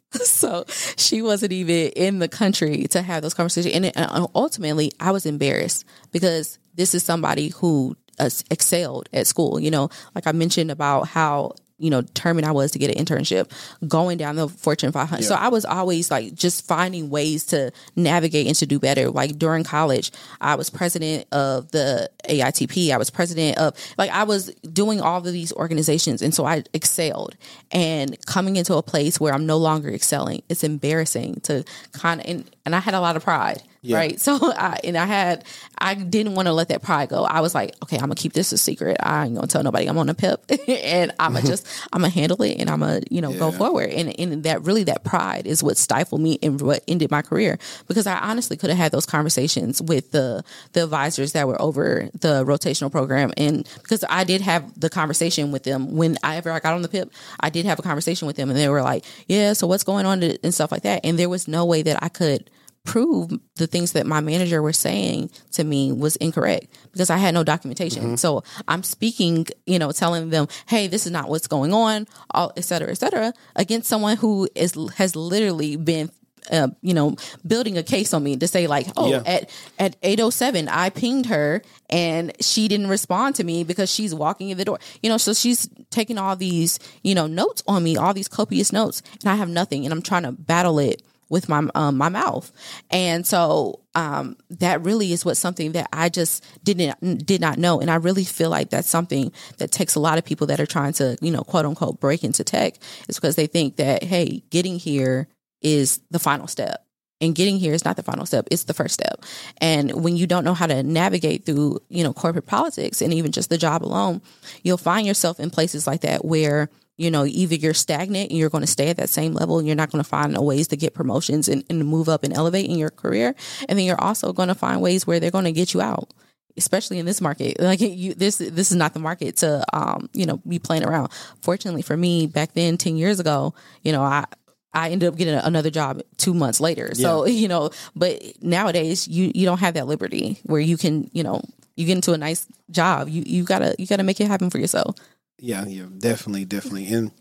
So she wasn't even in the country to have those conversations. And, it, and ultimately, I was embarrassed because this is somebody who uh, excelled at school. You know, like I mentioned about how, you know, determined I was to get an internship going down the Fortune five hundred. Yeah. So I was always like just finding ways to navigate and to do better. Like during college, I was president of the A I T P. I was president of, like, I was doing all of these organizations. And so I excelled. And coming into a place where I'm no longer excelling, it's embarrassing to kind of, and, and I had a lot of pride. Yeah. Right. So I, and I had, I didn't want to let that pride go. I was like, okay, I'm gonna keep this a secret. I ain't gonna tell nobody I'm on a pip and I'm gonna just, I'm gonna handle it and I'm gonna, you know, yeah. go forward. And, and that really, that pride is what stifled me and what ended my career, because I honestly could have had those conversations with the, the advisors that were over the rotational program. And because I did have the conversation with them when I ever I got on the pip, I did have a conversation with them and they were like, yeah, so what's going on and stuff like that. And there was no way that I could prove the things that my manager was saying to me was incorrect because I had no documentation. Mm-hmm. So I'm speaking, you know, telling them, hey, this is not what's going on, all, et cetera, et cetera, against someone who is has literally been, uh, you know, building a case on me to say like, oh, yeah. at, at eight oh seven, I pinged her and she didn't respond to me because she's walking in the door, you know, so she's taking all these, you know, notes on me, all these copious notes, and I have nothing, and I'm trying to battle it with my um, my mouth. And so um, that really is what something that I just didn't did not know. And I really feel like that's something that takes a lot of people that are trying to, you know, quote unquote, break into tech, is because they think that, hey, getting here is the final step. And getting here is not the final step. It's the first step. And when you don't know how to navigate through, you know, corporate politics and even just the job alone, you'll find yourself in places like that where, you know, either you're stagnant and you're going to stay at that same level and you're not going to find ways to get promotions and, and move up and elevate in your career. And then you're also going to find ways where they're going to get you out, especially in this market. Like you, this, this is not the market to, um, you know, be playing around. Fortunately for me, back then, ten years ago, you know, I, I ended up getting another job two months later. So, yeah. you know, but nowadays you, you don't have that liberty where you can, you know, you get into a nice job. You, you gotta, you gotta make it happen for yourself. Yeah, yeah, definitely, definitely. And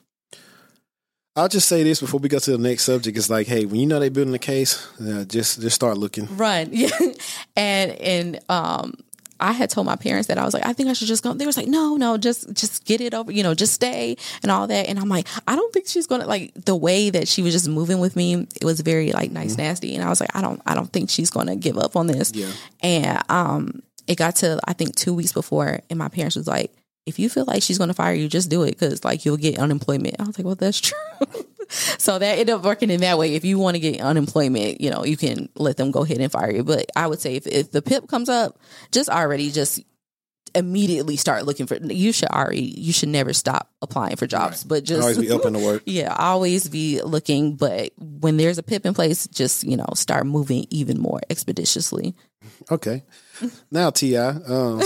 I'll just say this before we go to the next subject. It's like, hey, when you know they're building a case, uh, just just start looking. Run. Yeah. And and um I had told my parents that I was like, I think I should just go. They was like, no, no, just just get it over, you know, just stay and all that. And I'm like, I don't think she's gonna, like, the way that she was just moving with me, it was very like nice, mm-hmm. nasty. And I was like, I don't I don't think she's gonna give up on this. Yeah. And um it got to, I think, two weeks before, and my parents was like, if you feel like she's going to fire you, just do it, because like you'll get unemployment. I was like, well, that's true. So that ended up working in that way. If you want to get unemployment, you know, you can let them go ahead and fire you. But I would say if, if the PIP comes up, just already just immediately start looking for, you should already, you should never stop applying for jobs, right. But just always be open to work. Yeah, always be looking. But when there's a PIP in place, just, you know, start moving even more expeditiously. Okay. Now, T I, um,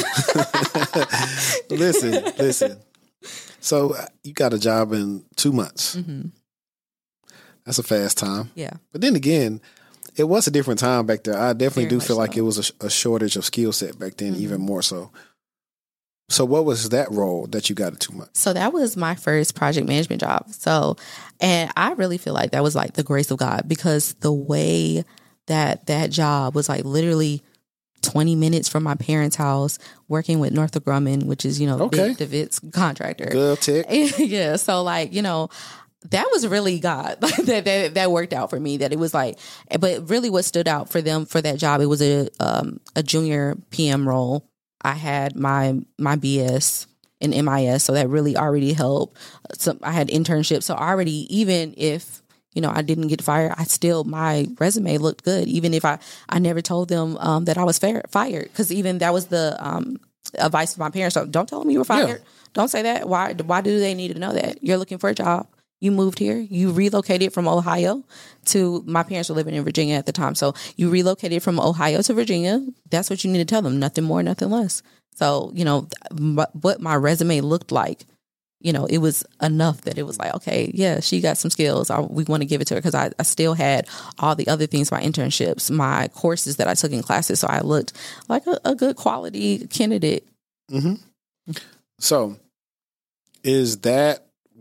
listen, listen. So you got a job in two months. Mm-hmm. That's a fast time. Yeah. But then again, it was a different time back there. I definitely Very do feel so. like it was a, a shortage of skill set back then, mm-hmm. even more so. So what was that role that you got in two months? So that was my first project management job. So, and I really feel like that was like the grace of God, because the way that that job was like literally twenty minutes from my parents' house, working with Northrop Grumman, which is, you know, okay. Big DeWitt's contractor. Good tick. Yeah. So like, you know, that was really God that, that that worked out for me, that it was like, but really what stood out for them for that job, it was a, um, a junior P M role. I had my, my B S in M I S. So that really already helped. So I had internships. So already, even if, you know, I didn't get fired, I still, my resume looked good. Even if I, I never told them um, that I was fair, fired. Because even that was the um, advice of my parents. So don't tell them you were fired. Yeah. Don't say that. Why, why do they need to know that? You're looking for a job. You moved here. You relocated from Ohio to, my parents were living in Virginia at the time. So you relocated from Ohio to Virginia. That's what you need to tell them. Nothing more, nothing less. So, you know, what my resume looked like, you know, it was enough that it was like, okay, yeah, she got some skills. I, we want to give it to her, because I, I still had all the other things, my internships, my courses that I took in classes. So I looked like a, a good quality candidate. Mm-hmm. So is that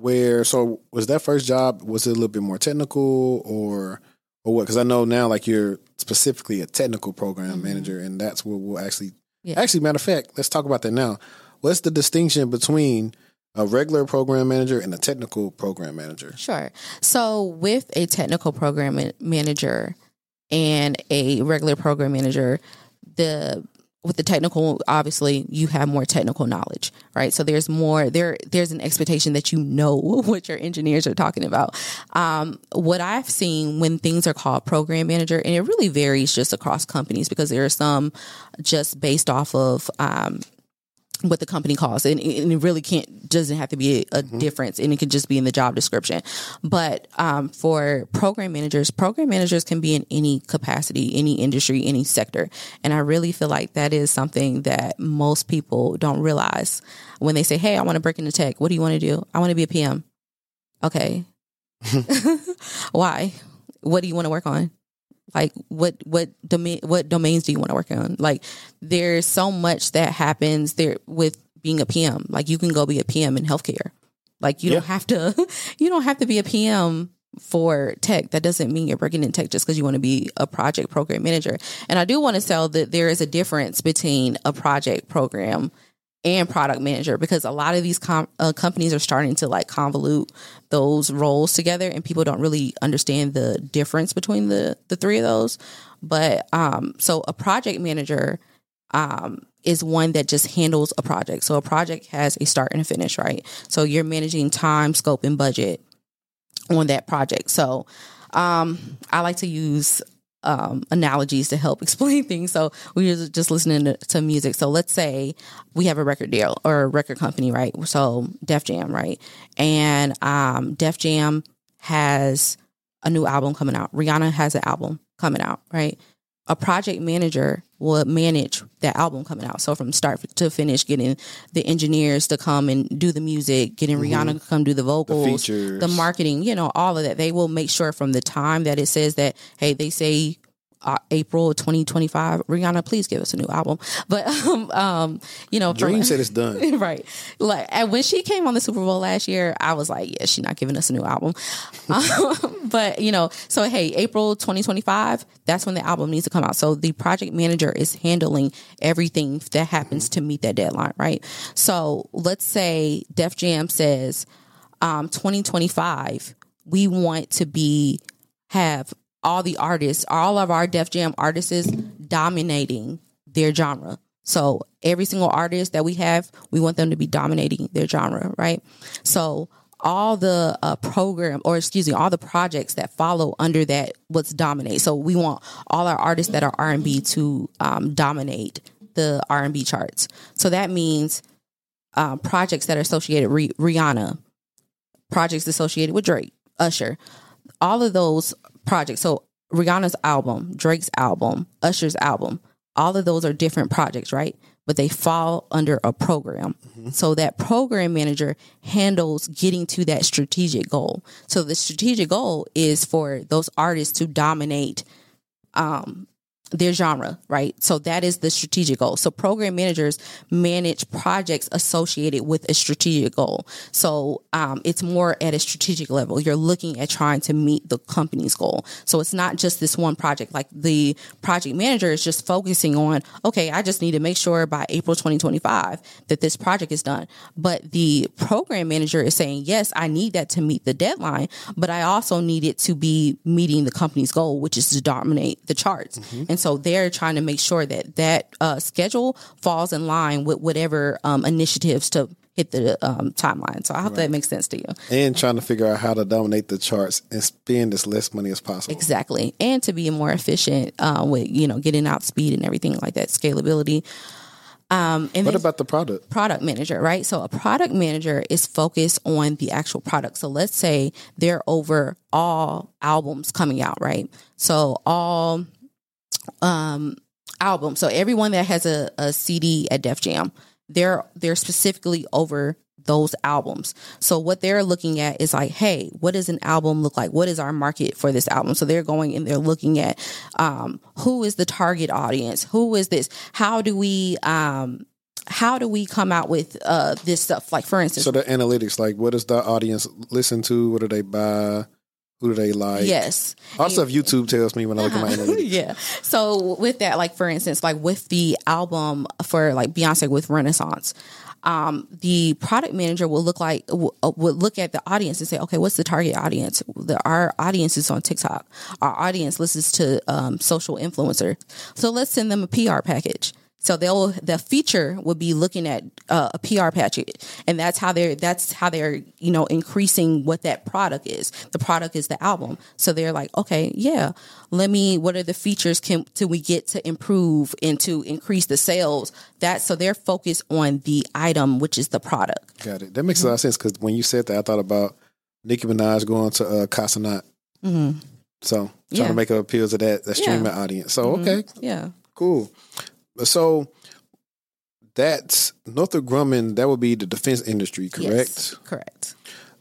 where, so was that first job, was it a little bit more technical or or what? Because I know now like you're specifically a technical program mm-hmm. manager, and that's what we'll actually, yeah. actually, matter of fact, let's talk about that now. What's the distinction between a regular program manager and a technical program manager? Sure. So with a technical program manager and a regular program manager, the with the technical, obviously, you have more technical knowledge, right? So there's more, there, there's an expectation that you know what your engineers are talking about. Um, what I've seen when things are called program manager, and it really varies just across companies because there are some just based off of, um, what the company calls, and, and it really can't, doesn't have to be a, a mm-hmm. difference, and it can just be in the job description. But um, for program managers, program managers can be in any capacity, any industry, any sector. And I really feel like that is something that most people don't realize when they say, hey, I want to break into tech. What do you want to do? I want to be a P M. Okay. Why? What do you want to work on? Like what, what domain, what domains do you want to work on? Like there's so much that happens there with being a P M. Like you can go be a P M in healthcare. Like you yeah. don't have to, you don't have to be a P M for tech. That doesn't mean you're breaking in tech just because you want to be a project program manager. And I do want to tell that there is a difference between a project program and product manager, because a lot of these com- uh, companies are starting to like convolute those roles together, and people don't really understand the difference between the the three of those. But um, so a project manager um, is one that just handles a project. So a project has a start and a finish, right? So you're managing time, scope, and budget on that project. So um, I like to use Um, analogies to help explain things. So we were just listening to, to music. So let's say we have a record deal or a record company, right? So Def Jam, right? And um, Def Jam has a new album coming out. Rihanna has an album coming out, right? A project manager will manage that album coming out. So from start to finish, getting the engineers to come and do the music, getting mm-hmm. Rihanna to come do the vocals, the, the marketing, you know, all of that. They will make sure from the time that it says that, hey, they say uh, April twenty twenty-five, Rihanna, please give us a new album. But, um, um you know, Dream from, said it's done. Right. Like, and when she came on the Super Bowl last year, I was like, yeah, she's not giving us a new album. um, but, you know, so, hey, April twenty twenty-five, that's when the album needs to come out. So the project manager is handling everything that happens to meet that deadline, right? So let's say Def Jam says um, twenty twenty-five, we want to be, have all the artists, all of our Def Jam artists dominating their genre. So every single artist that we have, we want them to be dominating their genre, right? So all the uh, program, or excuse me, all the projects that follow under that, what's dominate. So we want all our artists that are R and B to um, dominate the R and B charts. So that means um, projects that are associated with Rihanna, projects associated with Drake, Usher, all of those projects. So Rihanna's album, Drake's album, Usher's album, all of those are different projects, right? But they fall under a program. Mm-hmm. So that program manager handles getting to that strategic goal. So the strategic goal is for those artists to dominate um, their genre, right? So that is the strategic goal. So program managers manage projects associated with a strategic goal. So um, it's more at a strategic level. You're looking at trying to meet the company's goal. So it's not just this one project. Like the project manager is just focusing on, okay, I just need to make sure by April twenty twenty-five that this project is done. But the program manager is saying, yes, I need that to meet the deadline, but I also need it to be meeting the company's goal, which is to dominate the charts. Mm-hmm. And so they're trying to make sure that that uh, schedule falls in line with whatever um, initiatives to hit the um, timeline. So I hope right. that makes sense to you. And trying to figure out how to dominate the charts and spend as less money as possible. Exactly. And to be more efficient uh, with, you know, getting out speed and everything like that, scalability. Um, and what about the product? Product manager, right? So a product manager is focused on the actual product. So let's say they're over all albums coming out, right? So all um, albums. So everyone that has a, a C D at Def Jam, they're they're specifically over those albums. So what they're looking at is like, hey, what does an album look like? What is our market for this album? So they're going and they're looking at um, who is the target audience? Who is this? How do we um, how do we come out with uh, this stuff? Like, for instance, so the analytics, like, what does the audience listen to? What do they buy? Who do they like? Yes. All stuff YouTube tells me when I look uh-huh. at my analytics. Yeah. So with that, like, for instance, like with the album for like Beyonce with Renaissance, um, the product manager will look like, would look at the audience and say, okay, what's the target audience? The, our audience is on TikTok. Our audience listens to um, social influencer. So let's send them a P R package. So they'll, the feature would be looking at uh, a P R package, and that's how they're, that's how they're, you know, increasing what that product is. The product is the album. So they're like, okay, yeah, let me, what are the features can, till we get to improve and to increase the sales? That, so they're focused on the item, which is the product. Got it. That makes mm-hmm. a lot of sense, because when you said that, I thought about Nicki Minaj going to uh, Casa Not. Mm-hmm. So trying yeah. to make her appeal to that, that streaming yeah. audience. So, mm-hmm. okay. Yeah. Cool. So that's Northrop Grumman. That would be the defense industry, correct? Yes, correct.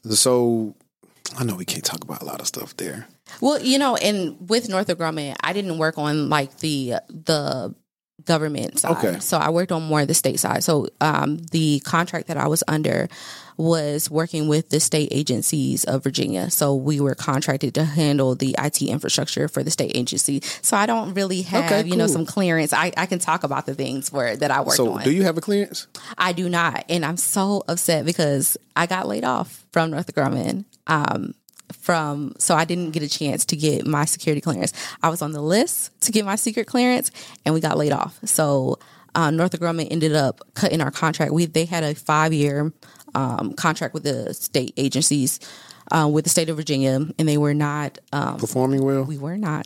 So I know we can't talk about a lot of stuff there. Well, you know, and with Northrop Grumman, I didn't work on like the the government side. Okay. So I worked on more of the state side. So um, the contract that I was under was working with the state agencies of Virginia. So we were contracted to handle the I T infrastructure for the state agency. So I don't really have, okay, you cool. know, some clearance. I, I can talk about the things where that I worked so on. So do you have a clearance? I do not. And I'm so upset because I got laid off from Northrop Grumman. Um, from so I didn't get a chance to get my security clearance. I was on the list to get my secret clearance, and we got laid off. So uh, Northrop Grumman ended up cutting our contract. We they had a five year um, contract with the state agencies uh, with the state of Virginia, and they were not um, performing well. We were not,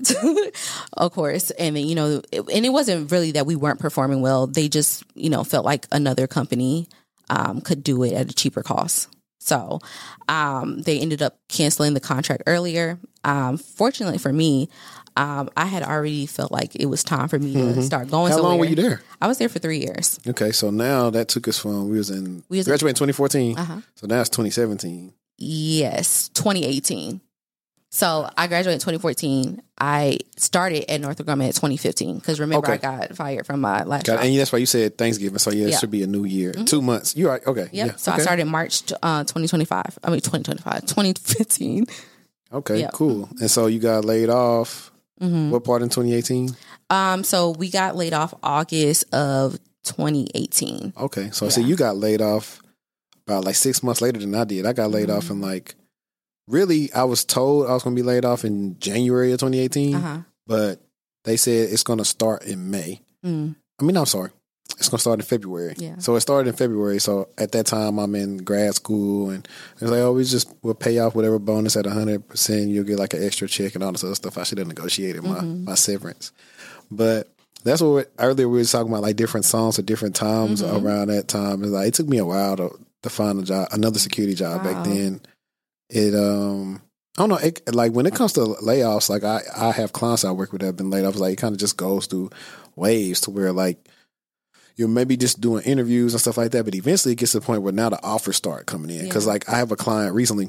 of course. And then, you know, it, and it wasn't really that we weren't performing well. They just, you know, felt like another company um, could do it at a cheaper cost. So um, they ended up canceling the contract earlier. Um, fortunately for me, um, I had already felt like it was time for me mm-hmm. to start going How somewhere. long were you there? I was there for three years. Okay, so now that took us from, we was in, we was graduated in twenty fourteen, uh-huh. so now it's twenty seventeen. Yes, twenty eighteen. So I graduated in twenty fourteen. I started at Northrop Grumman at twenty fifteen because remember okay. I got fired from my last got job. And that's why you said Thanksgiving. So yeah, it yeah. should be a new year. Mm-hmm. Two months. You're right. Okay. Yep. Yeah. So okay. I started March uh, twenty twenty-five. I mean twenty twenty-five, twenty fifteen. Okay, yep. cool. And so you got laid off. Mm-hmm. What part in twenty eighteen? Um, so we got laid off August of twenty eighteen. Okay, so yeah. see, you got laid off about like six months later than I did. I got laid mm-hmm. off in like. Really, I was told I was going to be laid off in January of twenty eighteen, uh-huh. but they said it's going to start in May. Mm. I mean, I'm sorry. It's going to start in February. Yeah. So it started in February. So at that time, I'm in grad school, and it's like, oh, we just will pay off whatever bonus at one hundred percent. You'll get like an extra check and all this other stuff. I should have negotiated my, mm-hmm. my severance. But that's what earlier we were talking about, like different songs at different times mm-hmm. around that time. It's like, it took me a while to, to find a job, another security job wow. back then. It, um, I don't know, it, like when it comes to layoffs, like I, I have clients I work with that have been laid off. Like it kind of just goes through waves to where like you're maybe just doing interviews and stuff like that. But eventually it gets to the point where now the offers start coming in. Yeah. Cause like I have a client recently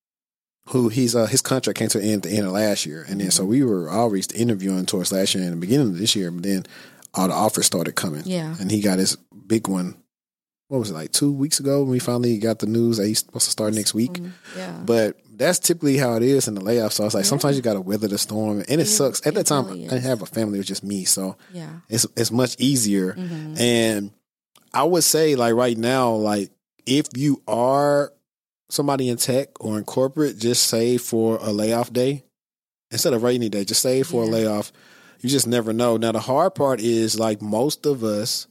who he's, uh, his contract came to an end at the end of last year. And then, so we were always interviewing towards last year and the beginning of this year, but then all the offers started coming. Yeah. And he got his big one. What was it, like two weeks ago when we finally got the news that he's supposed to start next week? Yeah. But that's typically how it is in the layoff. So it's like yeah. sometimes you got to weather the storm, and it, it sucks. At it that time, really I didn't have a family; it was just me, so yeah, it's it's much easier. Mm-hmm. And I would say, like right now, like if you are somebody in tech or in corporate, just save for a layoff day instead of rainy day. Just save for yeah. a layoff. You just never know. Now the hard part is like most of us.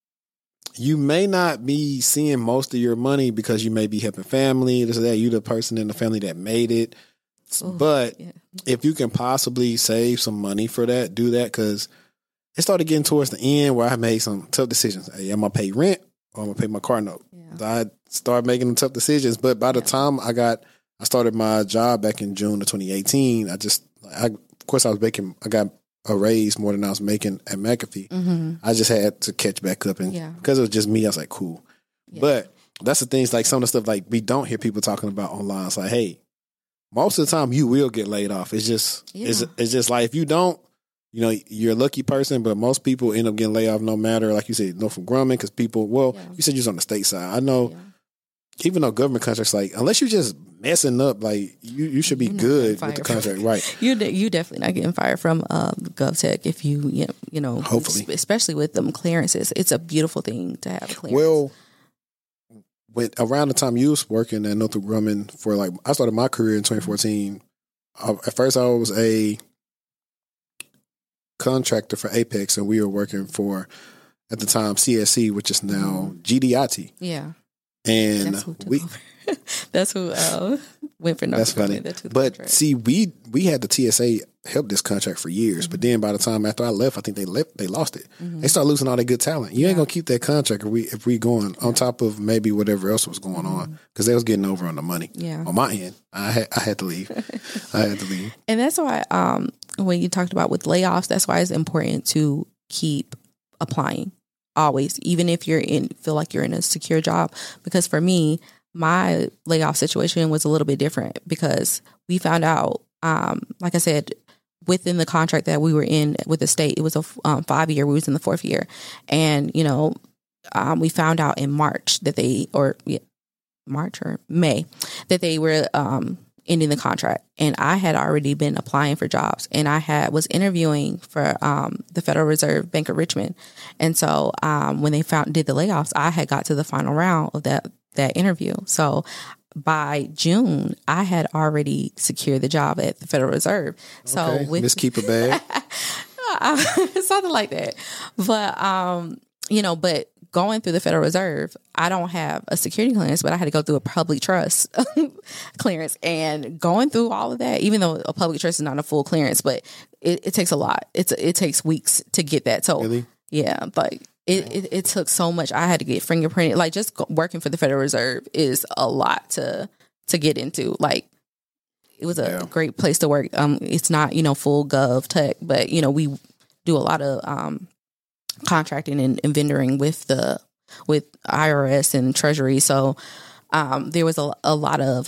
You may not be seeing most of your money because you may be helping family, this or that. You're the person in the family that made it. Ooh, but yeah. if you can possibly save some money for that, do that, because it started getting towards the end where I made some tough decisions. Hey, I'm going to pay rent or I'm going to pay my car note. Yeah. So I started making them tough decisions. But by the yeah. time I got, I started my job back in June of twenty eighteen, I just, I, of course I was making, I got a raise more than I was making at McAfee. Mm-hmm. I just had to catch back up, and yeah. because it was just me, I was like, cool. Yeah. But that's the things, like some of the stuff like we don't hear people talking about online. It's like, hey, most of the time you will get laid off. It's just, yeah. it's, it's just like if you don't, you know, you're a lucky person, but most people end up getting laid off no matter, like you said, Northrop Grumman, because people, well, yeah. you said you was on the state side. I know, yeah. even though government contracts, like, unless you're just messing up, like, you, you should be you're good with the contract, from, right? You you definitely not getting fired from um, GovTech if you, you know, you know, hopefully. Especially with them clearances. It's a beautiful thing to have a clearance. Well, when, around the time you was working at Northrop Grumman for, like, I started my career in twenty fourteen. I, at first, I was a contractor for Apex, and we were working for, at the time, C S C, which is now G D I T. Yeah. And that's who took we over. That's who uh, went for Northrop. That's funny. But contract. see, we we had the T S A help this contract for years, mm-hmm. but then by the time after I left, I think they left, they lost it. Mm-hmm. They started losing all their good talent. You yeah. ain't gonna keep that contract if we if we going yeah. on top of maybe whatever else was going mm-hmm. on, because they was getting over on the money. Yeah. On my end, I had I had to leave. I had to leave. And that's why um, when you talked about with layoffs, that's why it's important to keep applying. Always, even if you're in, feel like you're in a secure job. Because for me, my layoff situation was a little bit different because we found out, um, like I said, within the contract that we were in with the state, it was a um, five year, we was in the fourth year. And, you know, um, we found out in March that they, or yeah, March or May, that they were, um, ending the contract. And I had already been applying for jobs, and I had was interviewing for um, the Federal Reserve Bank of Richmond. And so um, when they found did the layoffs, I had got to the final round of that that interview. So by June, I had already secured the job at the Federal Reserve. So okay. with Miss Keep a Bag, something like that. But um, you know, but going through the Federal Reserve, I don't have a security clearance, but I had to go through a public trust clearance. And going through all of that, even though a public trust is not a full clearance, but it, it takes a lot. It's it takes weeks to get that. So really? yeah, like it, it, it took so much. I had to get fingerprinted. Like just working for the Federal Reserve is a lot to to get into. Like it was a yeah. great place to work. Um, it's not, you know, full gov tech, but you know, we do a lot of um contracting and, and vendoring with the with I R S and Treasury. So um, there was a, a lot of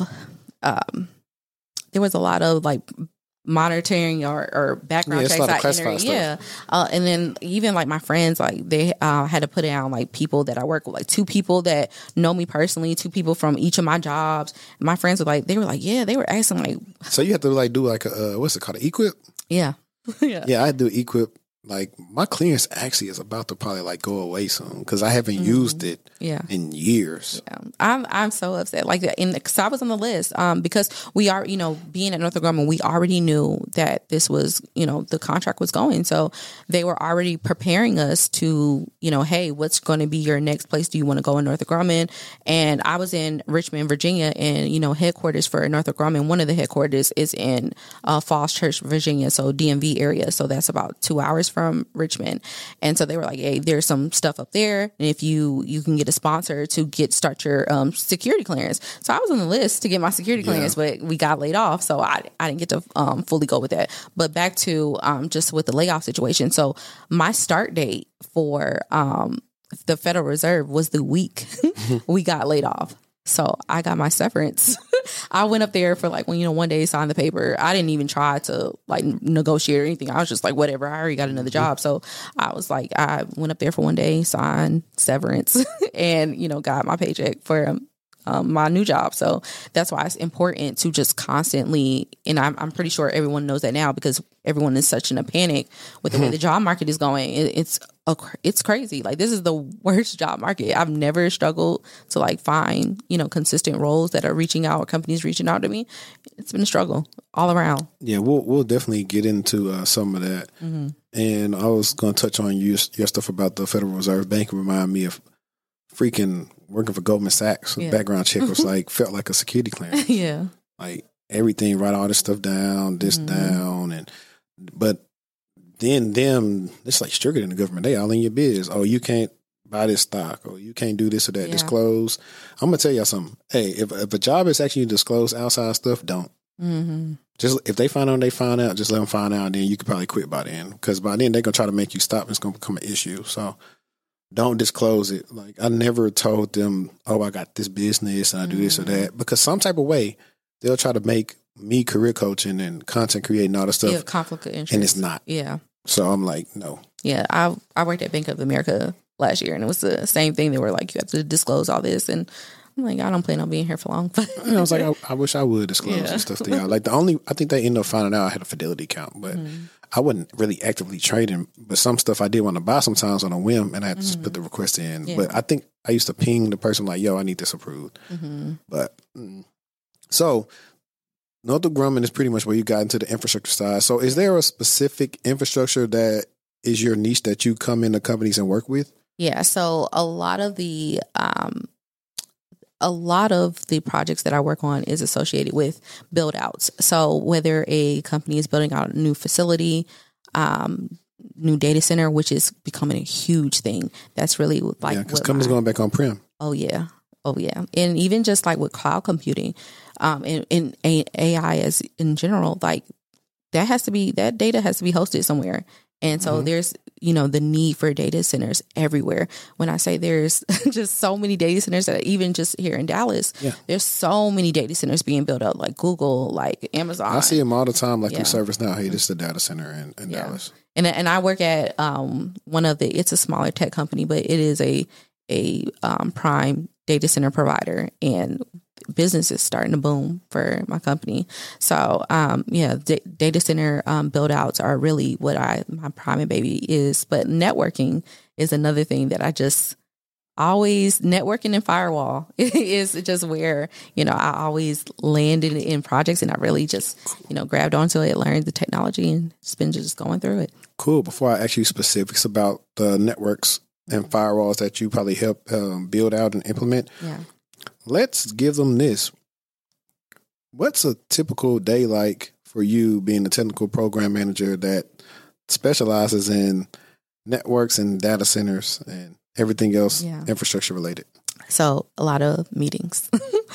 um, there was a lot of like monitoring or, or background yeah, checks. I yeah, uh, and then even like my friends, like they uh, had to put down like people that I work with, like two people that know me personally, two people from each of my jobs. And my friends were like, they were like, yeah, they were asking like. So you have to like do like a uh, what's it called, an equip? Yeah, yeah, yeah. I do equip. Like my clearance actually is about to probably like go away soon because I haven't mm-hmm. used it yeah. in years. Yeah. I'm I'm so upset. Like in because I was on the list um, because we are you know being at Northrop Grumman, we already knew that this was you know the contract was going, so they were already preparing us to you know hey, what's going to be your next place? Do you want to go in Northrop Grumman? And I was in Richmond, Virginia, and you know headquarters for Northrop Grumman. One of the headquarters is in uh, Falls Church, Virginia, so D M V area. So that's about two hours from Richmond. And so they were like, hey, there's some stuff up there. And if you, you can get a sponsor to get, start your um, security clearance. So I was on the list to get my security clearance, yeah. but we got laid off. So I, I didn't get to um, fully go with that. But back to um, just with the layoff situation. So my start date for um, the Federal Reserve was the week we got laid off. So I got my severance. I went up there for like, when, you know, one day signed the paper. I didn't even try to like negotiate or anything. I was just like, whatever. I already got another job. So I was like, I went up there for one day, signed severance and, you know, got my paycheck for um, um, my new job. So that's why it's important to just constantly, and I'm, I'm pretty sure everyone knows that now because everyone is such in a panic with the way the job market is going. It, it's a, it's crazy. Like this is the worst job market. I've never struggled to like find, you know, consistent roles that are reaching out or companies reaching out to me. It's been a struggle all around. Yeah, we'll we'll definitely get into uh, some of that. Mm-hmm. And I was going to touch on your, your stuff about the Federal Reserve Bank. It reminded me of freaking working for Goldman Sachs. Yeah. Background check was like, felt like a security clearance. Yeah. Like everything, write all this stuff down, this mm-hmm. down. and But then them, it's like stricter than the government. They all in your biz. Oh, you can't buy this stock, or you can't do this or that. Yeah. Disclose. I'm gonna tell y'all something. Hey, if if a job is actually disclose outside stuff, don't. Mm-hmm. Just if they find out, they find out. Just let them find out, and then you could probably quit by then. Because by then they're gonna try to make you stop. And it's gonna become an issue. So don't disclose it. Like I never told them, oh, I got this business and I do mm-hmm. this or that, because some type of way they'll try to make me career coaching and content creating all this stuff. Yeah, conflict of interest. And it's not. Yeah. So I'm like, no. Yeah, I I worked at Bank of America last year, and it was the same thing. They were like, you have to disclose all this, and I'm like, I don't plan on being here for long. But I was like, I, I wish I would disclose yeah. and stuff to y'all. Like the only, I think they ended up finding out I had a Fidelity account, but mm-hmm. I wasn't really actively trading. But some stuff I did want to buy sometimes on a whim, and I had to mm-hmm. just put the request in. Yeah. But I think I used to ping the person like, yo, I need this approved. Mm-hmm. But mm. so Northrop Grumman is pretty much where you got into the infrastructure side. So is there a specific infrastructure that is your niche that you come into companies and work with? Yeah. So a lot of the, um, a lot of the projects that I work on is associated with build outs. So whether a company is building out a new facility, um, new data center, which is becoming a huge thing. That's really like, yeah, because companies my, going back on prem. Oh yeah. Oh yeah. And even just like with cloud computing, um, and, and A I as in general, like that has to be, that data has to be hosted somewhere. And so mm-hmm. there's, you know, the need for data centers everywhere. When I say there's just so many data centers that even just here in Dallas, yeah. there's so many data centers being built up, like Google, like Amazon. I see them all the time, like yeah. through ServiceNow. Hey, this is the data center in, in yeah. Dallas. And and I work at um, one of the, it's a smaller tech company, but it is a, a um, prime data center provider. And business is starting to boom for my company. So, um, yeah, d- data center um, build outs are really what I, my prime and baby is. But networking is another thing that I just always, networking and firewall is just where, you know, I always landed in projects and I really just, you know, grabbed onto it, learned the technology and just been just going through it. Cool. Before I ask you specifics about the networks and firewalls that you probably help um, build out and implement. Yeah. Let's give them this. What's a typical day like for you being a technical program manager that specializes in networks and data centers and everything else yeah. infrastructure related? So a lot of meetings,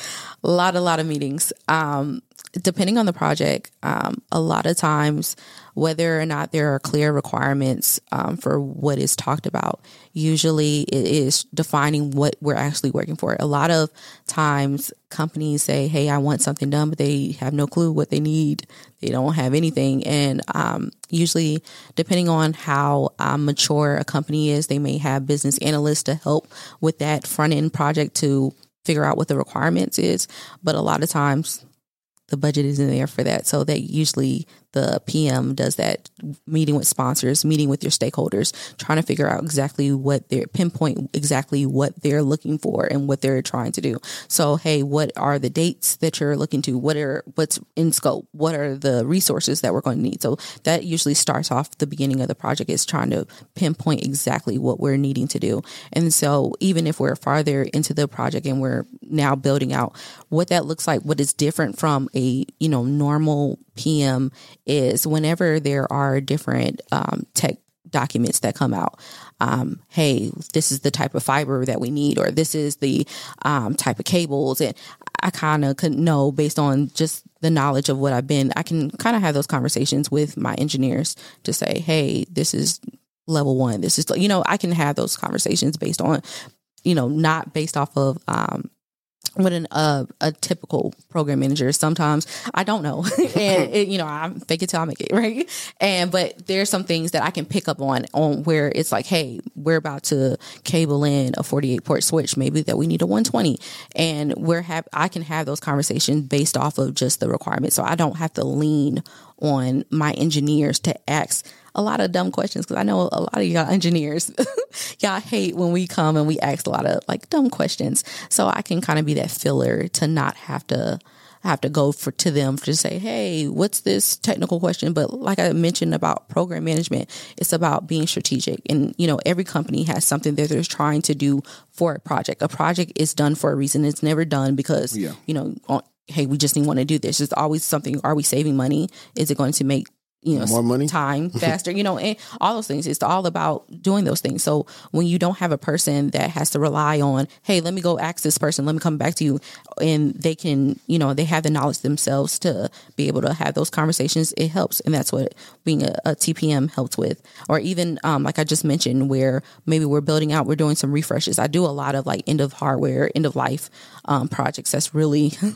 a lot, a lot of meetings. Um, depending on the project, um, a lot of times, whether or not there are clear requirements um, for what is talked about, usually it is defining what we're actually working for. A lot of times companies say, hey, I want something done, but they have no clue what they need. They don't have anything. And um, usually, depending on how um, mature a company is, they may have business analysts to help with that front end project to figure out what the requirements is. But a lot of times, the budget isn't there for that. So that usually the P M does that, meeting with sponsors, meeting with your stakeholders, trying to figure out exactly what they're, pinpoint exactly what they're looking for and what they're trying to do. So, hey, what are the dates that you're looking to? What are, what's in scope? What are the resources that we're going to need? So that usually starts off the beginning of the project, is trying to pinpoint exactly what we're needing to do. And so even if we're farther into the project and we're now building out what that looks like, what is different from a, you know, normal P M is whenever there are different um, tech documents that come out. Um, hey, this is the type of fiber that we need, or this is the um, type of cables. And I kind of could know based on just the knowledge of what I've been, I can kind of have those conversations with my engineers to say, hey, this is level one. This is, you know, I can have those conversations based on, you know, not based off of, um, what an, uh, a typical program manager. Sometimes I don't know. and, it, you know, I'm fake it till I make it, right? And, but there's some things that I can pick up on, on where it's like, hey, we're about to cable in a forty-eight port switch, maybe that we need a one twenty. And we're have, I can have those conversations based off of just the requirements. So I don't have to lean on my engineers to ask a lot of dumb questions, because I know a lot of y'all engineers, y'all hate when we come and we ask a lot of like dumb questions. So I can kind of be that filler to not have to have to go for to them to say, hey, what's this technical question? But like I mentioned about program management, it's about being strategic. And, you know, every company has something that they're trying to do for a project. A project is done for a reason. It's never done because, yeah. you know, on, hey, we just didn't want to do this. It's always something. Are we saving money? Is it going to make you know, more money, time faster, you know, and all those things. It's all about doing those things. So when you don't have a person that has to rely on, hey, let me go ask this person, let me come back to you, and they can, you know, they have the knowledge themselves to be able to have those conversations, it helps. And that's what being a, a T P M helps with. Or even, um, like I just mentioned, where maybe we're building out, we're doing some refreshes. I do a lot of like end of hardware, end of life um, projects. That's really,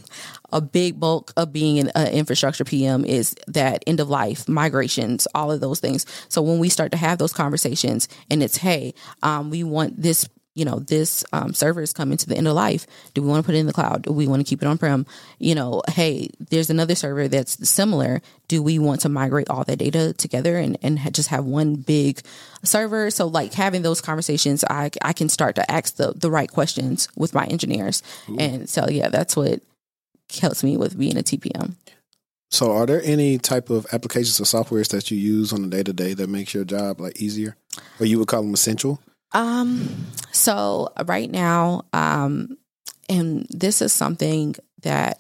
a big bulk of being an uh, infrastructure P M is that end of life, migrations, all of those things. So when we start to have those conversations and it's, hey, um, we want this, you know, this um, server is coming to the end of life. Do we want to put it in the cloud? Do we want to keep it on-prem? You know, hey, there's another server that's similar. Do we want to migrate all that data together and, and just have one big server? So like having those conversations, I, I can start to ask the, the right questions with my engineers. Ooh. And so, yeah, that's what helps me with being a T P M. So are there any type of applications or softwares that you use on a day-to-day that makes your job like easier, or you would call them essential? Um, so right now, um, and this is something that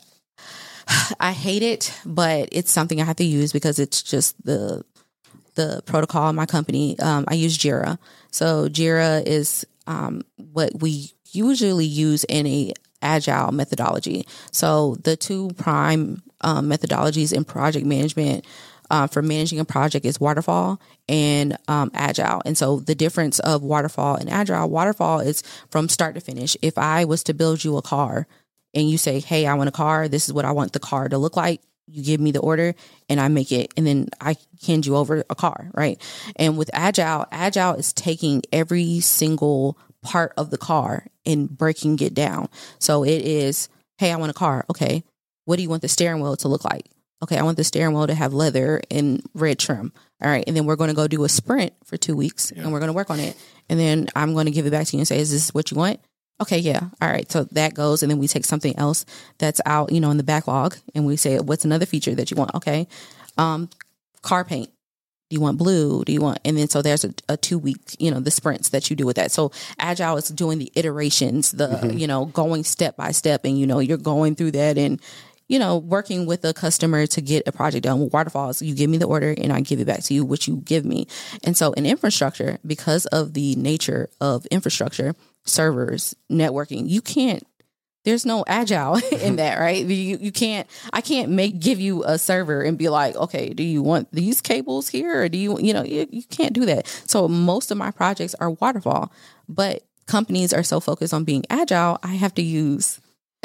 I hate it, but it's something I have to use because it's just the, the protocol in my company. Um, I use Jira. So Jira is, um, what we usually use in a agile methodology. So the two prime, um, methodologies in project management Uh, for managing a project is waterfall and um, agile. And so the difference of waterfall and agile, waterfall is from start to finish. If I was to build you a car and you say, hey, I want a car, this is what I want the car to look like. You give me the order and I make it, and then I hand you over a car, right? And with agile, agile is taking every single part of the car and breaking it down. So it is, hey, I want a car. Okay. What do you want the steering wheel to look like? Okay, I want the steering wheel to have leather and red trim. All right. And then we're going to go do a sprint for two weeks yeah. and we're going to work on it. And then I'm going to give it back to you and say, is this what you want? Okay, yeah. All right. So that goes. And then we take something else that's out, you know, in the backlog and we say, what's another feature that you want? Okay. Um, car paint. Do you want blue? Do you want, and then so there's a, a two week, you know, the sprints that you do with that. So agile is doing the iterations, the, mm-hmm. you know, going step by step and, you know, you're going through that and, you know, working with a customer to get a project done. With waterfalls, you give me the order and I give it back to you, what you give me. And so in infrastructure, because of the nature of infrastructure, servers, networking, you can't, there's no agile in that, right? You, you can't, I can't make, give you a server and be like, okay, do you want these cables here? Or do you, you know, you, you can't do that. So most of my projects are waterfall, but companies are so focused on being agile, I have to use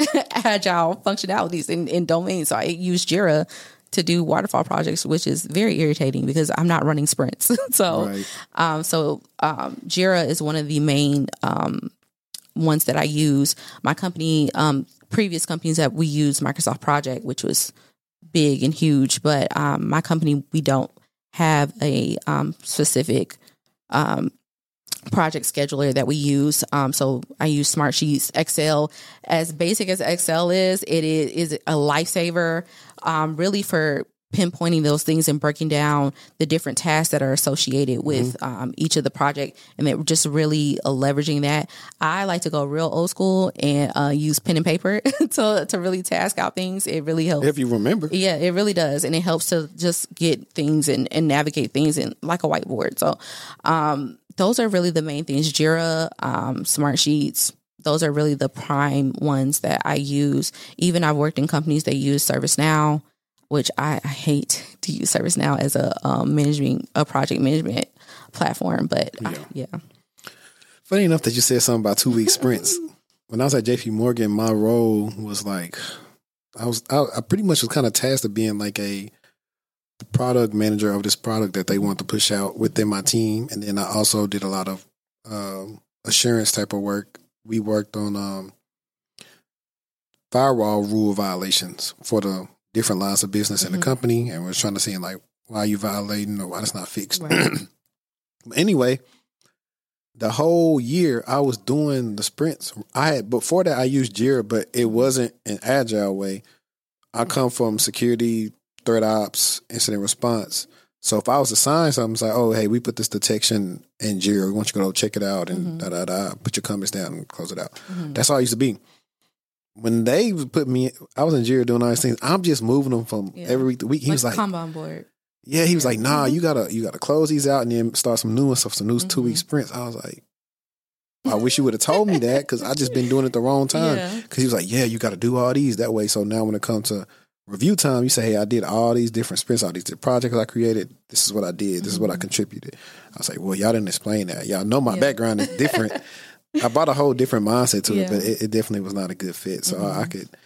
agile functionalities in, in domains. So I use Jira to do waterfall projects, which is very irritating because I'm not running sprints. so, right. um, so um, Jira is one of the main um, ones that I use. My company, um, previous companies that we use Microsoft Project, which was big and huge, but um, my company, we don't have a um, specific um project scheduler that we use. Um, so I use Smartsheets. Excel, as basic as Excel is, it is, is a lifesaver, um, really for pinpointing those things and breaking down the different tasks that are associated with mm-hmm. um, each of the project. And then just really uh, leveraging that. I like to go real old school and uh, use pen and paper to, to really task out things. It really helps. If you remember. Yeah, it really does. And it helps to just get things and, and navigate things in like a whiteboard. So, um, those are really the main things. Jira, um, Smartsheets, those are really the prime ones that I use. Even I've worked in companies that use ServiceNow, which I, I hate to use ServiceNow as a um, managing a project management platform. But yeah. I, yeah. Funny enough that you said something about two week sprints. When I was at J P Morgan, my role was like, I was I, I pretty much was kind of tasked with being like a the product manager of this product that they want to push out within my team. And then I also did a lot of um, assurance type of work. We worked on um, firewall rule violations for the different lines of business mm-hmm. in the company. And we're trying to see like, why are you violating or why it's not fixed? Right. Anyway, the whole year I was doing the sprints. I had, before that I used Jira, but it wasn't an agile way. I come from security, threat ops, incident response. So if I was assigned something, it's like, oh, hey, we put this detection in Jira. We want you to go check it out and mm-hmm. da da da. Put your comments down and close it out. Mm-hmm. That's all I used to be. When they put me, I was in Jira doing all these things. I'm just moving them from yeah. every week to week. He like was like, Kanban board. Yeah, he was yeah. like, nah, you gotta you gotta close these out and then start some new ones, some new mm-hmm. two week sprints. I was like, I wish you would have told me that because I just been doing it the wrong time. Because yeah. he was like, yeah, you got to do all these that way. So now when it comes to review time, you say, hey, I did all these different sprints, all these different projects I created. This is what I did. This mm-hmm. is what I contributed. I was like, well, y'all didn't explain that. Y'all know my yeah. background is different. I brought a whole different mindset to yeah. it, but it, it definitely was not a good fit. So mm-hmm. I, I could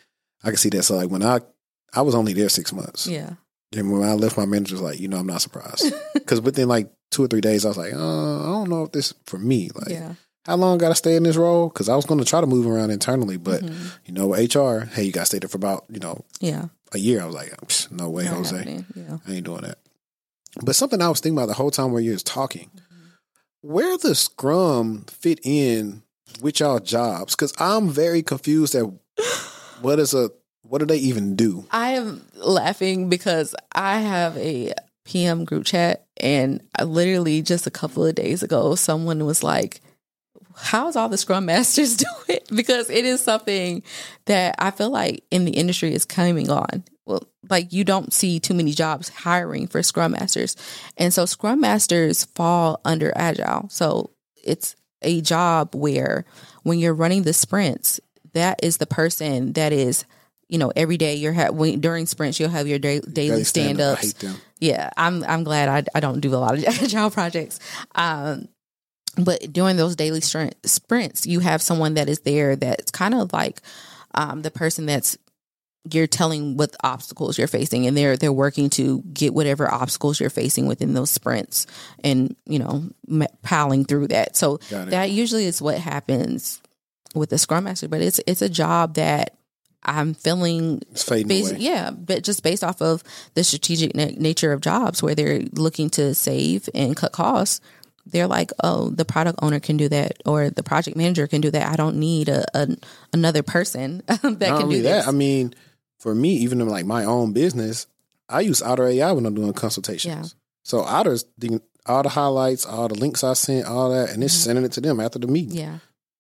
I can see that. So like when I, I was only there six months. Yeah. And when I left, my manager was like, you know, I'm not surprised. Because within like two or three days, I was like, uh, I don't know if this is for me. Like, yeah. how long got to stay in this role? Because I was going to try to move around internally. But, mm-hmm. you know, with H R, hey, you got to stay there for about, you know, yeah. a year. I was like, no way, Not Jose. yeah. I ain't doing that. But something I was thinking about the whole time where you was talking, mm-hmm. where does Scrum fit in with y'all jobs? Because I'm very confused at what is a, what do they even do? I am laughing because I have a P M group chat, and I literally just a couple of days ago, someone was like, how's all the Scrum Masters do it? Because it is something that I feel like in the industry is coming on. Well, like you don't see too many jobs hiring for Scrum Masters. And so Scrum Masters fall under Agile. So it's a job where when you're running the sprints, that is the person that is, you know, every day you're ha- when, during sprints, you'll have your da- daily stand ups. I hate them. Yeah, I'm I'm glad I, I don't do a lot of agile projects. Um, but during those daily sprints, you have someone that is there that's kind of like um, the person that's you're telling what obstacles you're facing, and they're they're working to get whatever obstacles you're facing within those sprints, and you know, piling through that. So that usually is what happens with the Scrum Master. But it's it's a job that I'm feeling, it's fading based, away. yeah, but just based off of the strategic na- nature of jobs where they're looking to save and cut costs. They're like, oh, the product owner can do that, or the project manager can do that. I don't need a, a another person that Not can only do that, this. I mean, for me, even in like my own business, I use Otter A I when I'm doing consultations. Yeah. So Otter's the, all the highlights, all the links I sent, all that, and it's mm-hmm. sending it to them after the meeting. Yeah,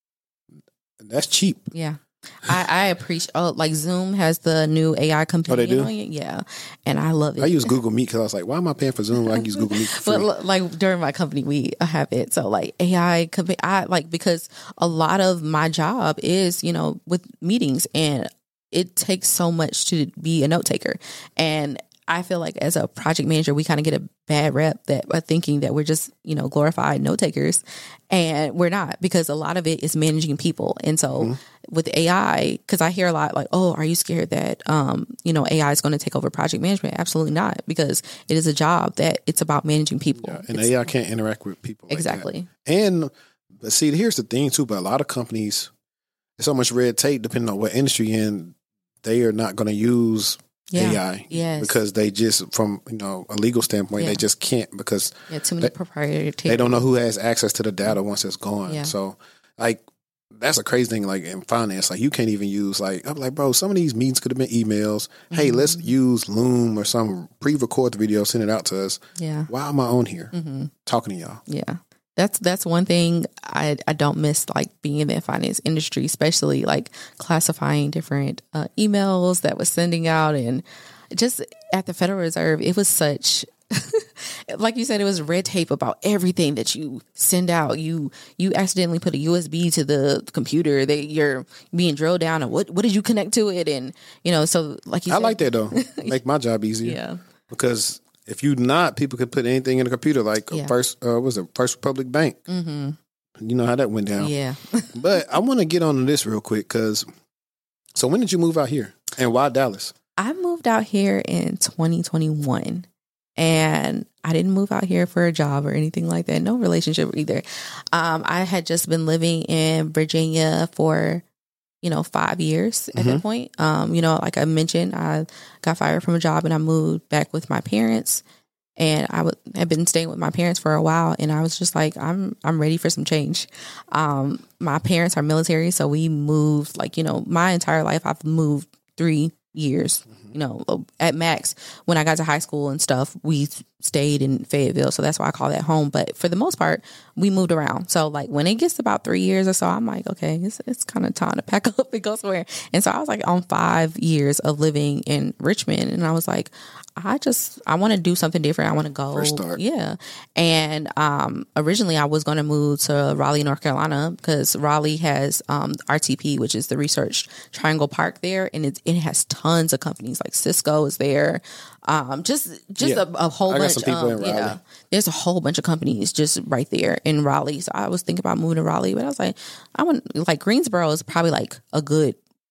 that's cheap. Yeah. I, I appreciate, oh, like Zoom has the new A I companion oh, on it. Yeah. And I love it. I use Google Meet because I was like, why am I paying for Zoom when I can use Google Meet for free? But like during my company, we have it. So like A I, I like, because a lot of my job is, you know, with meetings, and it takes so much to be a note taker. And I feel like as a project manager, we kind of get a bad rep that are thinking that we're just, you know, glorified note takers, and we're not, because a lot of it is managing people. And so mm-hmm. with A I, because I hear a lot like, oh, are you scared that, um, you know, A I is going to take over project management? Absolutely not, because it is a job that it's about managing people. Yeah, and it's, A I can't interact with people. Like exactly. That. And but see, here's the thing too, but a lot of companies, there's so much red tape depending on what industry you're in, they are not going to use yeah. A I, yes. because they just, from you know a legal standpoint, yeah. they just can't, because yeah, too many they, proprietary. They don't know who has access to the data once it's gone. Yeah. So, like, that's a crazy thing. Like in finance, like you can't even use like I'm like, bro, some of these meetings could have been emails. Mm-hmm. Hey, let's use Loom or some pre-record the video, send it out to us. Yeah. Why am I on here mm-hmm. talking to y'all? Yeah. That's that's one thing I, I don't miss, like being in the finance industry, especially like classifying different uh, emails that was sending out, and just at the Federal Reserve, it was such, like you said, it was red tape about everything that you send out. You you accidentally put a U S B to the computer, that you're being drilled down, and what what did you connect to it, and you know, so like you I said, like that though, make my job easier. Yeah, because. If you not, people could put anything in the computer, like yeah. first, uh, what was it, First Republic Bank? Mm-hmm. You know how that went down. Yeah. But I want to get on to this real quick, because, so when did you move out here, and why Dallas? I moved out here in twenty twenty-one, and I didn't move out here for a job or anything like that. No relationship either. Um, I had just been living in Virginia for you know, five years at mm-hmm. that point. Um, you know, like I mentioned, I got fired from a job and I moved back with my parents, and I would have been staying with my parents for a while. And I was just like, I'm, I'm ready for some change. Um, my parents are military. So we moved, like, you know, my entire life, I've moved three years, mm-hmm. you know, at max. When I got to high school and stuff, we stayed in Fayetteville. So that's why I call that home. But for the most part, we moved around. So like when it gets about three years or so, I'm like, okay, it's, it's kind of time to pack up and go somewhere. And so I was like on five years of living in Richmond. And I was like, I just, I want to do something different. I want to go. First start. Yeah. And um, originally I was going to move to Raleigh, North Carolina, because Raleigh has um, R T P, which is the Research Triangle Park there. And it, it has tons of companies, like Cisco is there. Um, just just yeah. a, a whole I got bunch. Some people um, in Raleigh. Yeah, there's a whole bunch of companies just right there in Raleigh. So I was thinking about moving to Raleigh, but I was like, I want, like Greensboro is probably like a good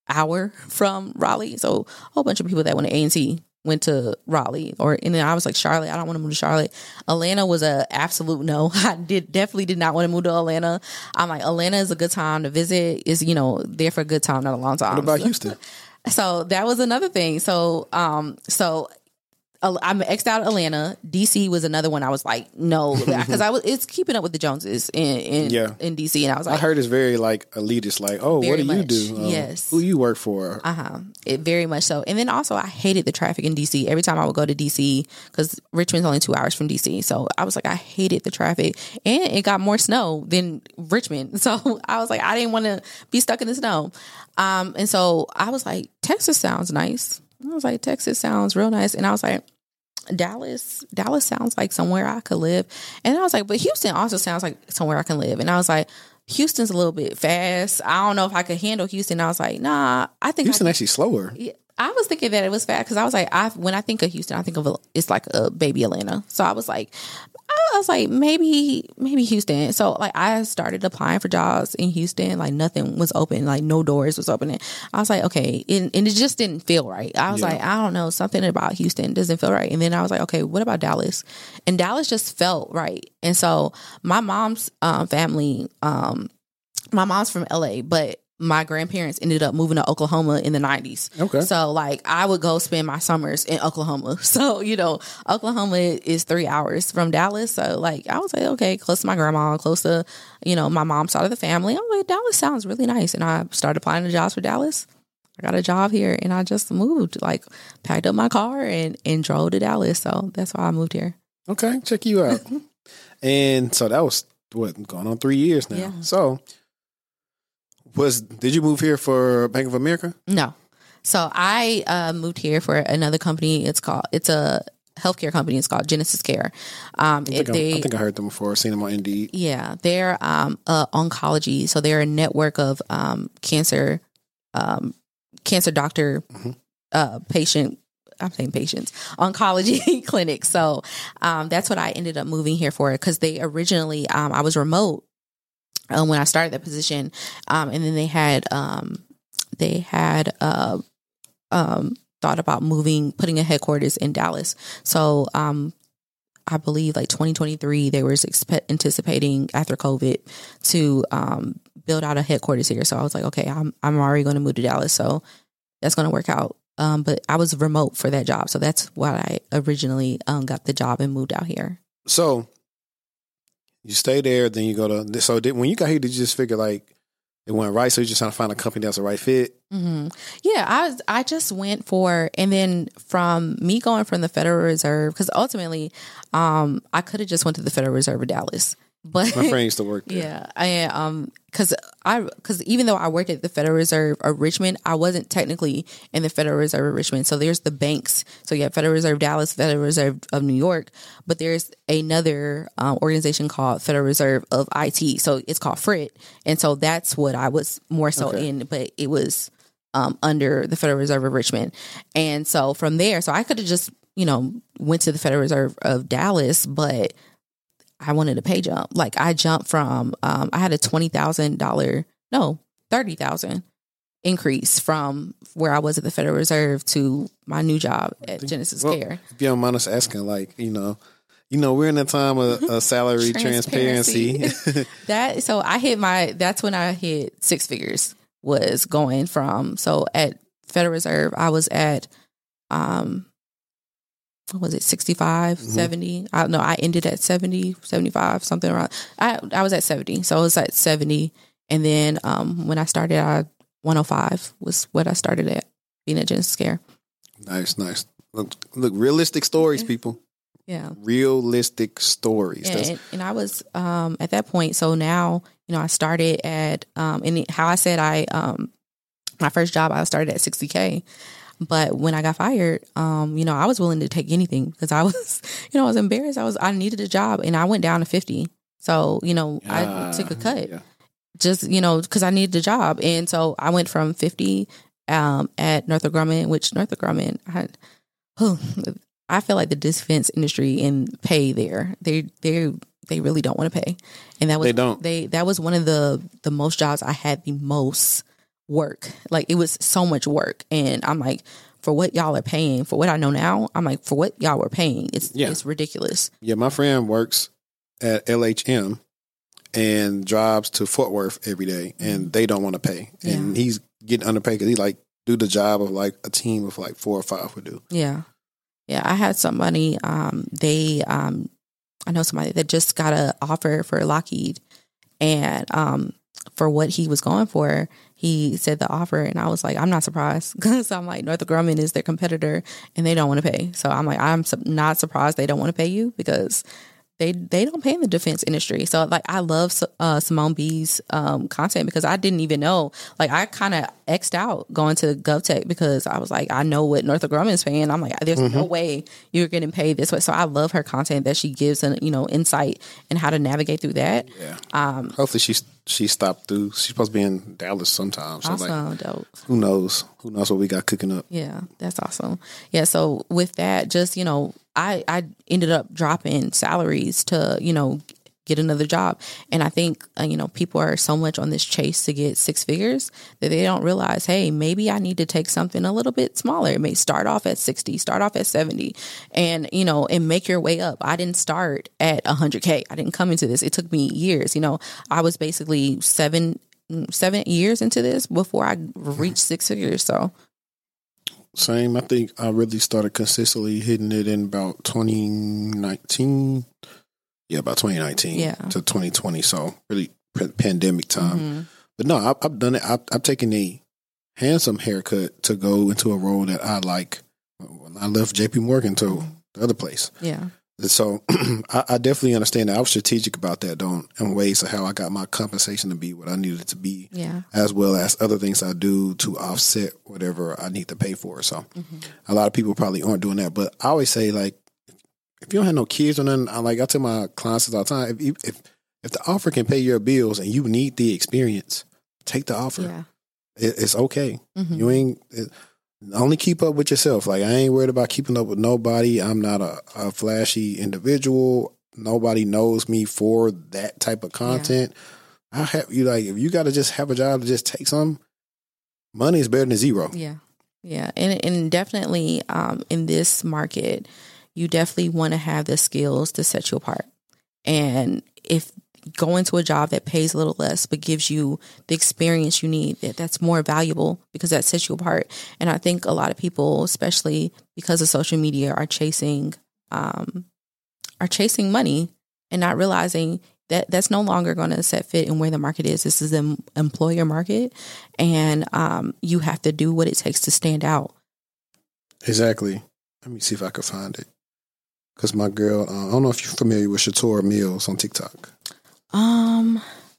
hour from Raleigh. So a whole bunch of people that went to A and T went to Raleigh, or and then I was like, Charlotte, I don't want to move to Charlotte. Atlanta was a absolute no. I did definitely did not want to move to Atlanta. I'm like, Atlanta is a good time to visit. Is, you know, there for a good time, not a long time. What about Houston? So that was another thing. So, um, so I'm X'd out of Atlanta. D C was another one. I was like, no, because I was. It's Keeping Up with the Joneses in in, yeah. in D C, and I was like, I heard it's very like elitist. Like, oh, what do much, you do? Um, yes, who you work for? Uh huh. It very much so. And then also, I hated the traffic in D C. Every time I would go to D C, because Richmond's only two hours from D C, so I was like, I hated the traffic, and it got more snow than Richmond. So I was like, I didn't want to be stuck in the snow. Um, and so I was like, Texas sounds nice. I was like, Texas sounds real nice, and I was like, Dallas, Dallas sounds like somewhere I could live. And I was like, but Houston also sounds like somewhere I can live. And I was like, Houston's a little bit fast. I don't know if I could handle Houston. I was like, nah, I think Houston I actually slower. Yeah, I was thinking that it was fast because I was like, I when I think of Houston, I think of a, it's like a baby Atlanta. So I was like, I was like, maybe, maybe Houston. So like, I started applying for jobs in Houston. Like nothing was open, like no doors was opening. I was like, okay, and, and it just didn't feel right. I was Yeah. like, I don't know, something about Houston doesn't feel right. And then I was like, okay, what about Dallas? And Dallas just felt right. And so my mom's um, family, um, my mom's from L A, but my grandparents ended up moving to Oklahoma in the nineties. Okay. So like I would go spend my summers in Oklahoma. So, you know, Oklahoma is three hours from Dallas. So like I was like, okay, close to my grandma, close to, you know, my mom's side of the family. I was like, Dallas sounds really nice. And I started applying to jobs for Dallas. I got a job here and I just moved, like packed up my car and, and drove to Dallas. So that's why I moved here. Okay. Check you out. And so that was what, going on three years now. Yeah. So was, did you move here for Bank of America? No. So I uh, moved here for another company. It's called, it's a healthcare company. It's called Genesis Care. Um, I think, it, they, I, I think I heard them before. Seen them on Indeed. Yeah. They're um, uh, oncology. So they're a network of um, cancer, um, cancer doctor, mm-hmm. uh, patient, I'm saying patients, oncology clinics. So um, that's what I ended up moving here for, because they originally, um, I was remote um, when I started that position. Um, and then they had, um, they had uh, um, thought about moving, putting a headquarters in Dallas. So um, I believe like twenty twenty-three, they were expe- anticipating after COVID to um, build out a headquarters here. So I was like, okay, I'm, I'm already going to move to Dallas. So that's going to work out. Um, but I was remote for that job. So that's why I originally um, got the job and moved out here. So you stay there, then you go to, so did, when you got here, did you just figure like it went right? So you're just trying to find a company that's the right fit? Mm-hmm. Yeah, I was, I just went for, and then from me going from the Federal Reserve, because ultimately um, I could have just went to the Federal Reserve of Dallas. But my friend used to work there. Yeah, I um, because I because even though I worked at the Federal Reserve of Richmond, I wasn't technically in the Federal Reserve of Richmond. So there's the banks. So you have Federal Reserve Dallas, Federal Reserve of New York, but there's another um, organization called Federal Reserve of I T. So it's called F R I T, and so that's what I was more so okay. in. But it was um, under the Federal Reserve of Richmond, and so from there, so I could have just you know went to the Federal Reserve of Dallas, but I wanted a pay jump. Like I jumped from, um, I had a twenty thousand dollars, no, thirty thousand dollars increase from where I was at the Federal Reserve to my new job at Genesis well, Care. If you don't mind us asking, like, you know, you know, we're in a time of, of salary transparency. transparency. that, so I hit my, that's when I hit six figures, was going from, so at Federal Reserve, I was at, um, what was it, sixty-five, mm-hmm. seventy? I don't know. I ended at seventy, seventy-five, something around. I I was at seventy. So I was at seventy. And then um, when I started, I one oh five was what I started at, being at Genesis Care. Nice, nice. Look, look realistic stories, people. Yeah. Realistic stories. And, and, and I was um, at that point. So now, you know, I started at, um, and how I said I, um, my first job, I started at sixty K. But when I got fired, um, you know, I was willing to take anything because I was, you know, I was embarrassed. I was, I needed a job and I went down to fifty. So, you know, uh, I took a cut yeah. just, you know, because I needed a job. And so I went from fifty um, at Northrop Grumman, which Northrop Grumman, I, oh, I feel like the defense industry and pay there, they, they, they really don't want to pay. And that was, they don't. They, that was one of the, the most jobs I had the most work. Like it was so much work. And I'm like, for what y'all are paying, for what I know now, I'm like, for what y'all were paying, it's yeah. it's ridiculous. Yeah, my friend works at L H M and drives to Fort Worth every day, and they don't want to pay. And yeah. he's getting underpaid because he like do the job of like a team of like four or five would do. Yeah. Yeah, I had somebody, um, they, um, I know somebody that just got an offer for Lockheed, and um, for what he was going for, he said the offer, and I was like, I'm not surprised, because I'm like, Northrop Grumman is their competitor, and they don't want to pay. So I'm like, I'm not surprised they don't want to pay you, because they they don't pay in the defense industry. So like, I love uh, Simone B's um, content, because I didn't even know. Like, I kind of X'd out going to GovTech, because I was like, I know what Northrop Grumman is paying. I'm like, there's mm-hmm. no way you're getting paid this way. So I love her content that she gives, an you know insight and how to navigate through that. Yeah. Um, Hopefully she she stopped through. She's supposed to be in Dallas sometime. So awesome, like, dope. Who knows? Who knows what we got cooking up? Yeah, that's awesome. Yeah. So with that, just you know. I, I ended up dropping salaries to, you know, get another job. And I think, uh, you know, people are so much on this chase to get six figures that they don't realize, hey, maybe I need to take something a little bit smaller. It may start off at sixty, start off at seventy, and, you know, and make your way up. I didn't start at one hundred K. I didn't come into this. It took me years. You know, I was basically seven, seven years into this before I reached six figures. So. Same. I think I really started consistently hitting it in about twenty nineteen. Yeah, about twenty nineteen yeah. to twenty twenty. So really p- pandemic time. Mm-hmm. But no, I, I've done it. I've, I've taken a handsome haircut to go into a role that I like. When I left J P Morgan to mm-hmm. the other place. Yeah. And so I, I definitely understand that. I was strategic about that, though, in ways of how I got my compensation to be what I needed it to be, yeah. as well as other things I do to offset whatever I need to pay for. So mm-hmm. a lot of people probably aren't doing that. But I always say, like, if you don't have no kids or nothing, I like I tell my clients all the time, if you, if if the offer can pay your bills and you need the experience, take the offer. Yeah. It, it's okay. Mm-hmm. You ain't. It, Only keep up with yourself. Like, I ain't worried about keeping up with nobody. I'm not a, a flashy individual. Nobody knows me for that type of content. Yeah. I have you like if you got to just have a job to just take some money is better than zero. Yeah, yeah, and and definitely um, in this market, you definitely want to have the skills to set you apart. And if go into a job that pays a little less but gives you the experience you need, that that's more valuable, because that sets you apart. And I think a lot of people, especially because of social media, are chasing um, are chasing money and not realizing that that's no longer going to set fit in where the market is. This is the employer market, and um, you have to do what it takes to stand out. Exactly. Let me see if I can find it. Because my girl, uh, I don't know if you're familiar with Shatora Mills on TikTok. Um,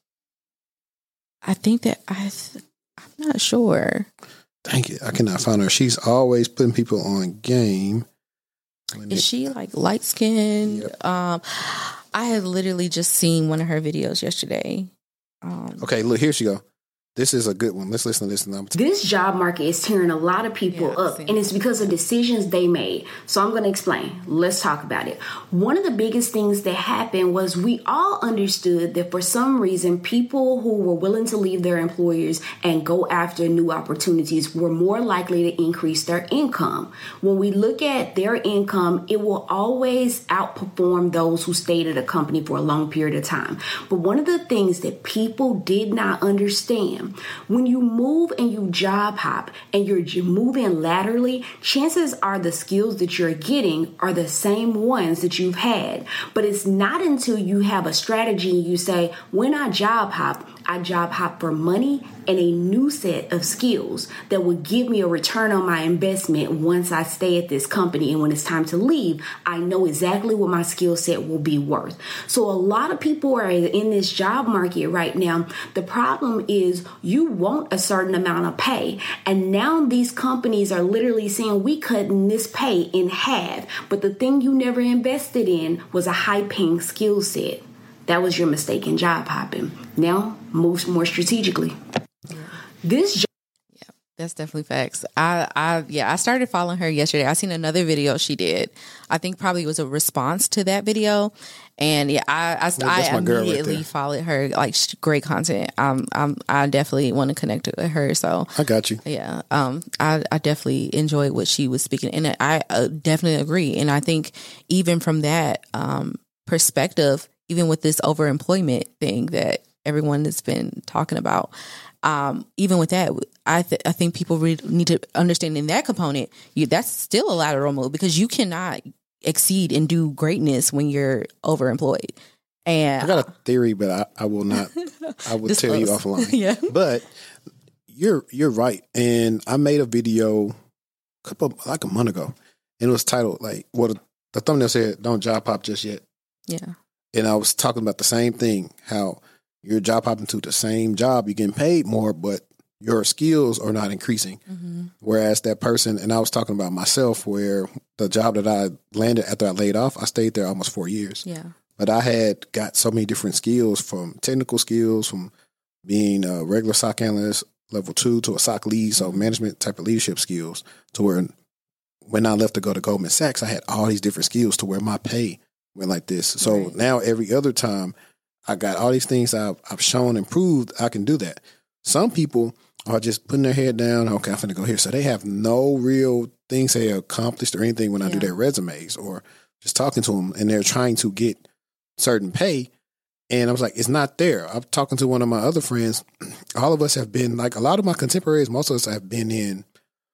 I think that I, th- I'm not sure. Dang it, I cannot find her. She's always putting people on game. Is it, she like light skinned? Yep. Um, I had literally just seen one of her videos yesterday. Um, okay, look, here she go. This is a good one. Let's listen to this. Number two. This job market is tearing a lot of people yeah, up, and it's because of decisions they made. So I'm going to explain. Let's talk about it. One of the biggest things that happened was we all understood that for some reason, people who were willing to leave their employers and go after new opportunities were more likely to increase their income. When we look at their income, it will always outperform those who stayed at a company for a long period of time. But one of the things that people did not understand, when you move and you job hop and you're moving laterally, chances are the skills that you're getting are the same ones that you've had. But it's not until you have a strategy and you say, when I job hop, I job hop for money and a new set of skills that will give me a return on my investment once I stay at this company. And when it's time to leave, I know exactly what my skill set will be worth. So a lot of people are in this job market right now. The problem is you want a certain amount of pay. And now these companies are literally saying, we cutting this pay in half. But the thing you never invested in was a high paying skill set. That was your mistake in job hopping. Now, move more strategically. Yeah. This job. Yeah. That's definitely facts. I, I, yeah, I started following her yesterday. I seen another video she did. I think probably was a response to that video. And yeah, I, I, yeah, I immediately right followed her. Like, great content. Um, I'm, I definitely want to connect with her. So I got you. Yeah. Um, I, I definitely enjoyed what she was speaking, and I uh, definitely agree. And I think even from that um perspective, even with this overemployment thing that everyone has been talking about. Um, even with that, I th- I think people really need to understand in that component, you that's still a lateral move because you cannot exceed and do greatness when you're overemployed. And I got a theory, but I, I will not. I will tell you offline. Yeah, but you're you're right. And I made a video a couple like a month ago, and it was titled like what well, the thumbnail said, "Don't job hop just yet." Yeah, and I was talking about the same thing, how you're job hopping to the same job, you're getting paid more, but your skills are not increasing. Mm-hmm. Whereas that person, and I was talking about myself, where the job that I landed after I laid off, I stayed there almost four years. Yeah. But I had got so many different skills, from technical skills, from being a regular S O C analyst, level two, to a S O C lead, so mm-hmm. management type of leadership skills, to where when I left to go to Goldman Sachs, I had all these different skills to where my pay went like this. So right. now every other time, I got all these things I've, I've shown and proved I can do that. Some people are just putting their head down. Okay, I'm going to go here. So they have no real things they accomplished or anything when I yeah. do their resumes or just talking to them, and they're trying to get certain pay. And I was like, it's not there. I'm talking to one of my other friends. All of us have been, like a lot of my contemporaries, most of us have been in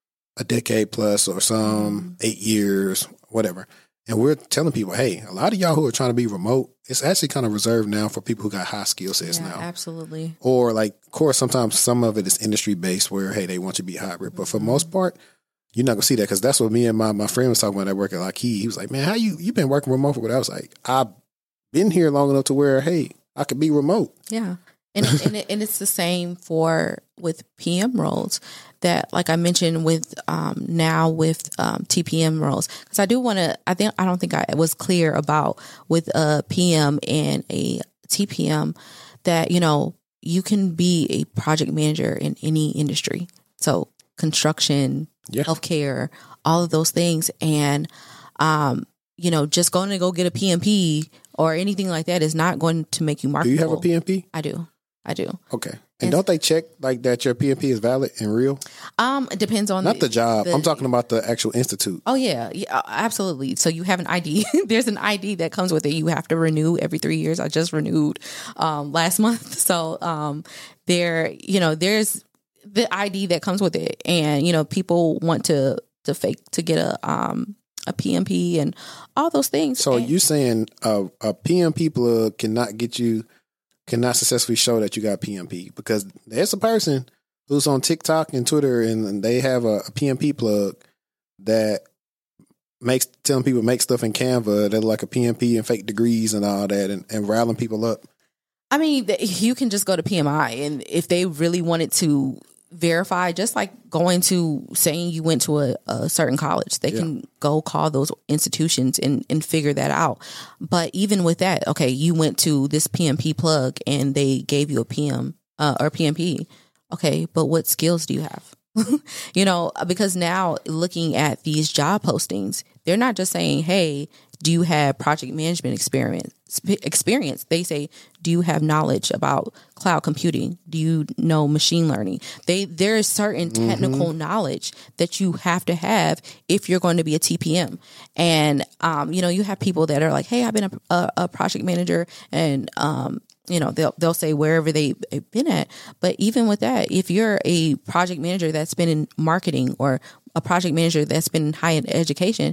a decade plus or some mm-hmm. eight years, whatever. And we're telling people, hey, a lot of y'all who are trying to be remote, it's actually kind of reserved now for people who got high skill sets yeah, now. Absolutely. Or like, of course, sometimes some of it is industry based where, hey, they want you to be hybrid. But mm-hmm. for the most part, you're not going to see that, because that's what me and my, my friend was talking about at work at Lockheed. He was like, man, how you, you been working remote for what? I was like, I've been here long enough to where, hey, I could be remote. Yeah. And, and, it, and it's the same for with P M roles that, like I mentioned, with um, now with um, T P M roles, because I do want to. I think I don't think I was clear about with a P M and a T P M that, you know, you can be a project manager in any industry. So construction, yeah. healthcare, all of those things, and um, you know, just going to go get a P M P or anything like that is not going to make you marketable. Do you have a P M P? I do. I do. Okay. And, and don't they check like that your P M P is valid and real? Um, it depends on not the, the job. The, I'm talking about the actual institute. Oh yeah, yeah, absolutely. So you have an I D. There's an I D that comes with it. You have to renew every three years. I just renewed um, last month. So um, there, you know, there's the I D that comes with it, and you know, people want to to fake to get a um a P M P and all those things. So and, you saying a, a P M P plug cannot get you, cannot successfully show that you got P M P, because there's a person who's on TikTok and Twitter and they have a, a P M P plug that makes, telling people make stuff in Canva that like a P M P and fake degrees and all that, and, and riling people up. I mean, you can just go to P M I, and if they really wanted to verify, just like going to saying you went to a, a certain college, they yeah. can go call those institutions and, and figure that out. But even with that, okay, you went to this P M P plug and they gave you a P M uh, or P M P. Okay, but what skills do you have? You know, because now looking at these job postings, they're not just saying, hey, do you have project management experience? Experience. They say, do you have knowledge about cloud computing? Do you know machine learning? They there is certain technical mm-hmm. knowledge that you have to have if you're going to be a T P M. And um, you know, you have people that are like, hey, I've been a, a, a project manager, and um, you know, they'll they'll say wherever they've been at. But even with that, if you're a project manager that's been in marketing or a project manager that's been in higher education,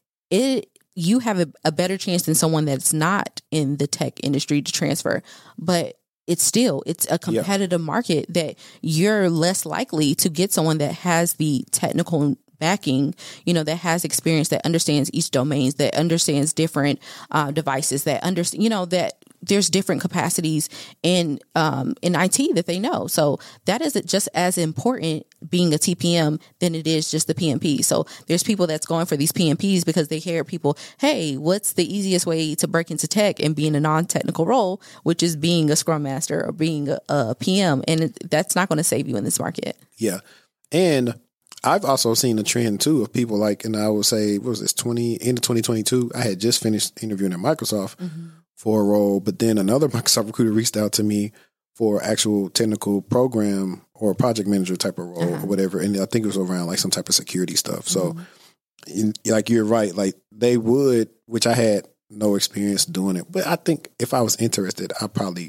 it you have a, a better chance than someone that's not in the tech industry to transfer. But it's still, it's a competitive yeah. market that you're less likely to get someone that has the technical backing, you know, that has experience, that understands each domains, that understands different uh, devices, that understand, you know, that there's different capacities in um, in I T that they know. So that is just as important being a T P M than it is just the P M P. So there's people that's going for these P M Ps because they hear people, hey, what's the easiest way to break into tech and be in a non-technical role, which is being a Scrum Master or being a, a P M. And it, that's not going to save you in this market. Yeah. And I've also seen a trend too of people like, and I would say, what was this, twenty, end of twenty twenty-two, I had just finished interviewing at Microsoft mm-hmm. for a role, but then another Microsoft recruiter reached out to me for actual technical program or project manager type of role uh-huh. or whatever. And I think it was around like some type of security stuff. So mm-hmm. in, like, you're right. Like they would, which I had no experience doing it, but I think if I was interested, I probably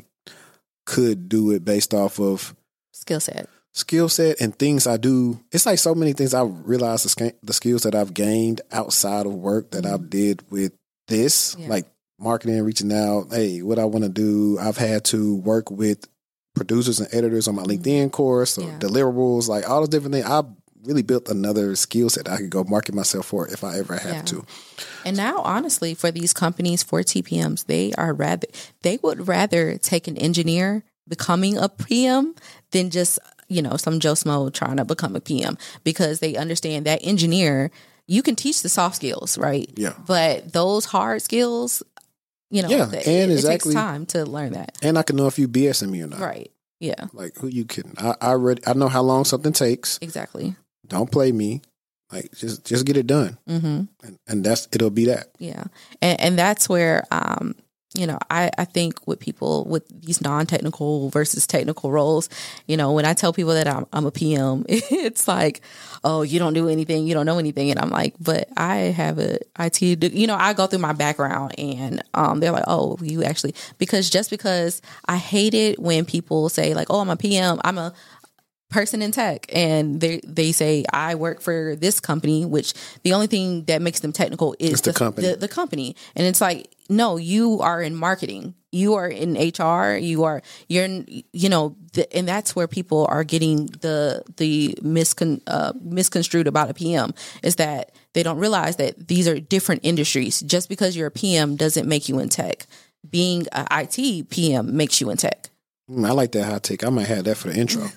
could do it based off of skill set. skill set and things I do. It's like so many things I realized the, the skills that I've gained outside of work that mm-hmm. I did with this, yeah. like marketing, reaching out. Hey, what I want to do. I've had to work with producers and editors on my mm-hmm. LinkedIn course or yeah. deliverables, like all those different things. I really built another skill set I could go market myself for if I ever have yeah. to. And now, honestly, for these companies, for T P Ms, they are rather, they would rather take an engineer becoming a P M than just, you know, some Joe Smo trying to become a P M, because they understand that engineer, you can teach the soft skills, right? Yeah. But those hard skills, you know, yeah, that, and it, exactly, it takes time to learn that. And I can know if you BSing me or not. Right. Yeah. Like, who you kidding? I I, read, I know how long something takes. Exactly. Don't play me. Like, just just get it done. Mm-hmm. And, and that's, it'll be that. Yeah. And, and that's where, um, you know, I, I think with people with these non-technical versus technical roles, you know, when I tell people that I'm, I'm a P M, it's like, oh, you don't do anything, you don't know anything. And I'm like, but I have a I T, you know, I go through my background and um, they're like, oh, you actually, because just because I hate it when people say like, oh, I'm a P M, I'm a person in tech, and they they say I work for this company, which the only thing that makes them technical is the, the company. The, the company. And it's like, no, you are in marketing, you are in H R, you are you're in, you know, the, and that's where people are getting the the miscon, uh, misconstrued about a P M, is that they don't realize that these are different industries. Just because you're a P M doesn't make you in tech. Being an I T P M makes you in tech. I like that hot take. I might have that for the intro.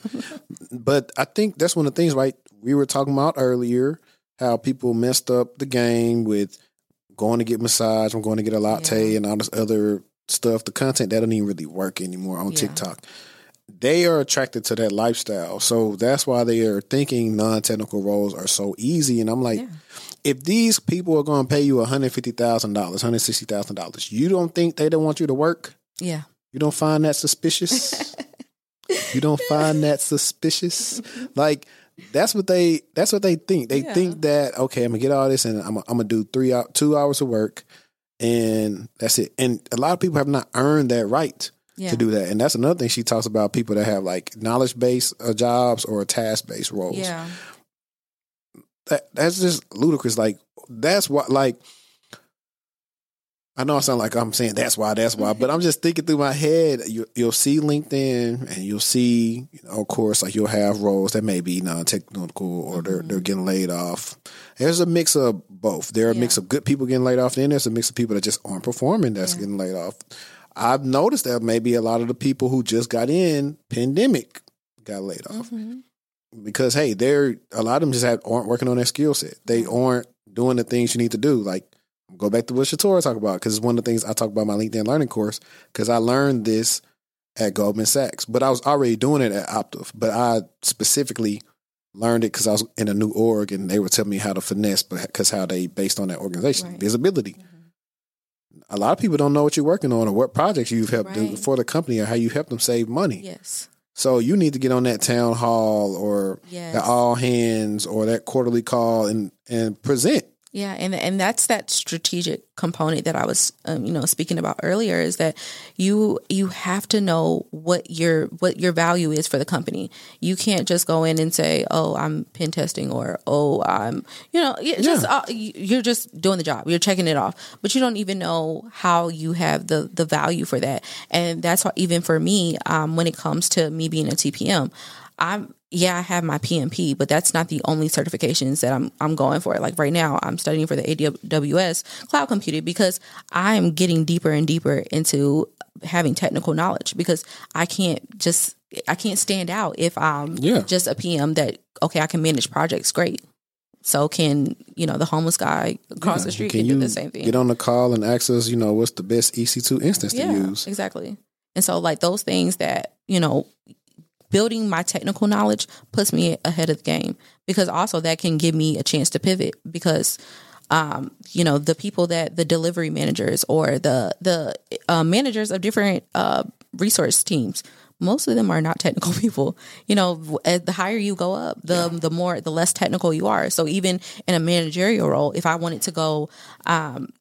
But I think that's one of the things, right? We were talking about earlier, how people messed up the game with going to get massage, I'm going to get a latte, yeah. and all this other stuff. The content that don't even really work anymore on yeah. TikTok. They are attracted to that lifestyle. So that's why they are thinking non-technical roles are so easy. And I'm like, yeah. if these people are going to pay you one hundred fifty thousand dollars, one hundred sixty thousand dollars, you don't think they don't want you to work? Yeah. You don't find that suspicious? You don't find that suspicious? Like, that's what they that's what they think. They yeah. think that, okay, I'm gonna get all this and I'm, I'm gonna do three out two hours of work and that's it. And a lot of people have not earned that right yeah. to do that. And that's another thing she talks about, people that have like knowledge based uh, jobs or task based roles. Yeah. That that's just ludicrous. Like, that's what, like, I know I sound like I'm saying that's why, that's why, but I'm just thinking through my head. You, you'll see LinkedIn and you'll see, you know, of course, like you'll have roles that may be non-technical or they're, they're getting laid off. There's a mix of both. There are yeah. a mix of good people getting laid off, and there's a mix of people that just aren't performing that's yeah. getting laid off. I've noticed that maybe a lot of the people who just got in pandemic got laid off mm-hmm. because, hey, they're a lot of them just have, aren't working on their skill set. They mm-hmm. aren't doing the things you need to do, like. Go back to what Shatora talked about, because it's one of the things I talk about in my LinkedIn learning course, because I learned this at Goldman Sachs. But I was already doing it at Optiv. But I specifically learned it because I was in a new org and they were telling me how to finesse, because how they based on that organization. Right. Visibility. Mm-hmm. A lot of people don't know what you're working on or what projects you've helped right. do for the company or how you help them save money. Yes. So you need to get on that town hall or yes. the all hands or that quarterly call and, and present. Yeah, and and that's that strategic component that I was, um, you know, speaking about earlier, is that you you have to know what your what your value is for the company. You can't just go in and say, "Oh, I'm pen testing," or "Oh, I'm," you know, yeah. just uh, you're just doing the job. You're checking it off, but you don't even know how you have the the value for that. And that's why, even for me, um, when it comes to me being a T P M, I'm. Yeah, I have my P M P, but that's not the only certifications that I'm I'm going for. Like right now, I'm studying for the A W S cloud computing because I'm getting deeper and deeper into having technical knowledge, because I can't just I can't stand out if I'm yeah. just a P M that, okay, I can manage projects, great. So can, you know, the homeless guy across yeah. the street can, can you do the same thing. Get on the call and ask us, you know, what's the best E C two instance yeah, to use? Exactly. And so like those things that, you know, building my technical knowledge puts me ahead of the game, because also that can give me a chance to pivot, because um, you know, the people that the delivery managers or the the uh, managers of different uh, resource teams, most of them are not technical people. You know, as the higher you go up, the yeah. the more the less technical you are. So even in a managerial role, if I wanted to go um,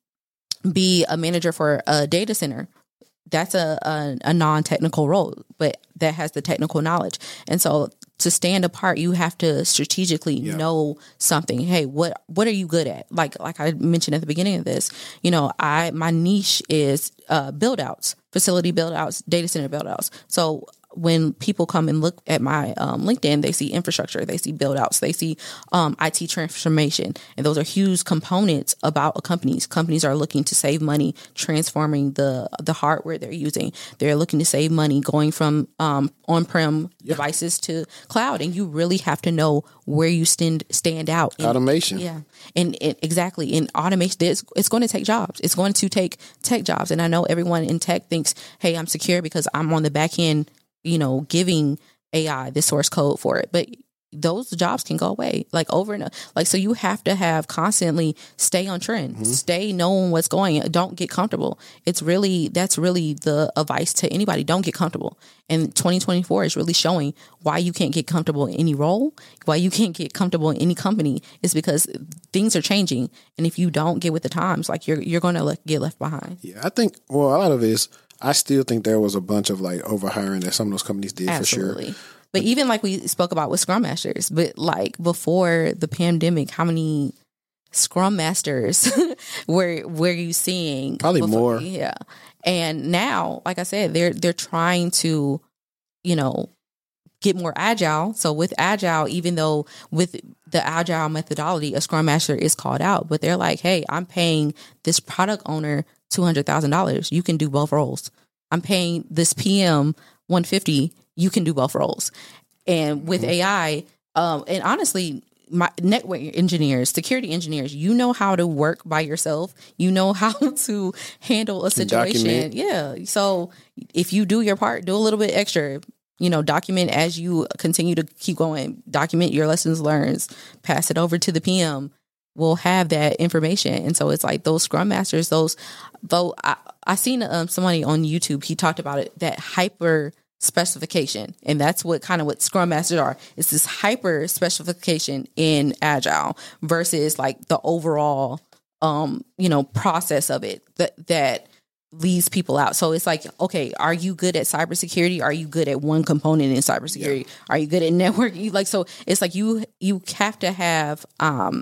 be a manager for a data center, that's a, a, a non-technical role, but that has the technical knowledge. And so to stand apart, you have to strategically yeah. know something. Hey, what what are you good at? Like like I mentioned at the beginning of this, you know, I my niche is uh, build outs, facility build outs, data center build outs. So when people come and look at my um, LinkedIn, they see infrastructure, they see build outs, they see um, I T transformation. And those are huge components about a companies. Companies are looking to save money, transforming the the hardware they're using. They're looking to save money going from um, on-prem yeah. devices to cloud. And you really have to know where you stand stand out. In, automation. Yeah. And it, exactly. In automation, it's, it's going to take jobs. It's going to take tech jobs. And I know everyone in tech thinks, hey, I'm secure because I'm on the back end, you know, giving A I the source code for it. But those jobs can go away like over and like, so you have to have constantly stay on trend, mm-hmm. stay knowing what's going on. Don't get comfortable. It's really, that's really the advice to anybody. Don't get comfortable. And twenty twenty-four is really showing why you can't get comfortable in any role, why you can't get comfortable in any company is because things are changing. And if you don't get with the times, like you're, you're going to le- get left behind. Yeah. I think, well, a lot of it is, I still think there was a bunch of like overhiring that some of those companies did. Absolutely. For sure. But even like we spoke about with Scrum Masters, but like before the pandemic, how many Scrum Masters were were you seeing? Probably before? more. Yeah. And now, like I said, they're they're trying to, you know, get more agile. So with agile, even though with the agile methodology, a Scrum Master is called out, but they're like, hey, I'm paying this product owner two hundred thousand dollars. You can do both roles. I'm paying this P M one hundred fifty dollars. You can do both roles. And with mm-hmm. A I, um, and honestly, my network engineers, security engineers, you know how to work by yourself. You know how to handle a situation. Document. Yeah. So if you do your part, do a little bit extra. You know, document as you continue to keep going. Document your lessons learned. Pass it over to the P M. We'll have that information. And so it's like those Scrum Masters, those, though I, I seen um, somebody on YouTube, he talked about it, that hyper specification. And that's what kind of what Scrum Masters are. It's this hyper specification in Agile versus like the overall, um, you know, process of it that, that leaves people out. So it's like, okay, are you good at cybersecurity? Are you good at one component in cybersecurity? Yeah. Are you good at networking? Like, so it's like you, you have to have, um,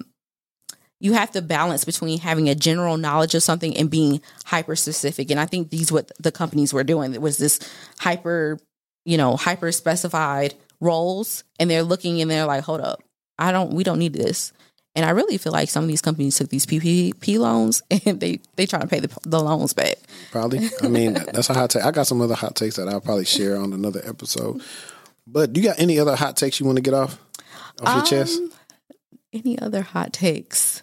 you have to balance between having a general knowledge of something and being hyper specific. And I think these what the companies were doing. It was this hyper, you know, hyper specified roles, and they're looking and they're like, hold up, I don't, we don't need this. And I really feel like some of these companies took these P P P loans and they they trying to pay the, the loans back. Probably. I mean, that's a hot take. I got some other hot takes that I'll probably share on another episode. But do you got any other hot takes you want to get off off um, your chest? Any other hot takes?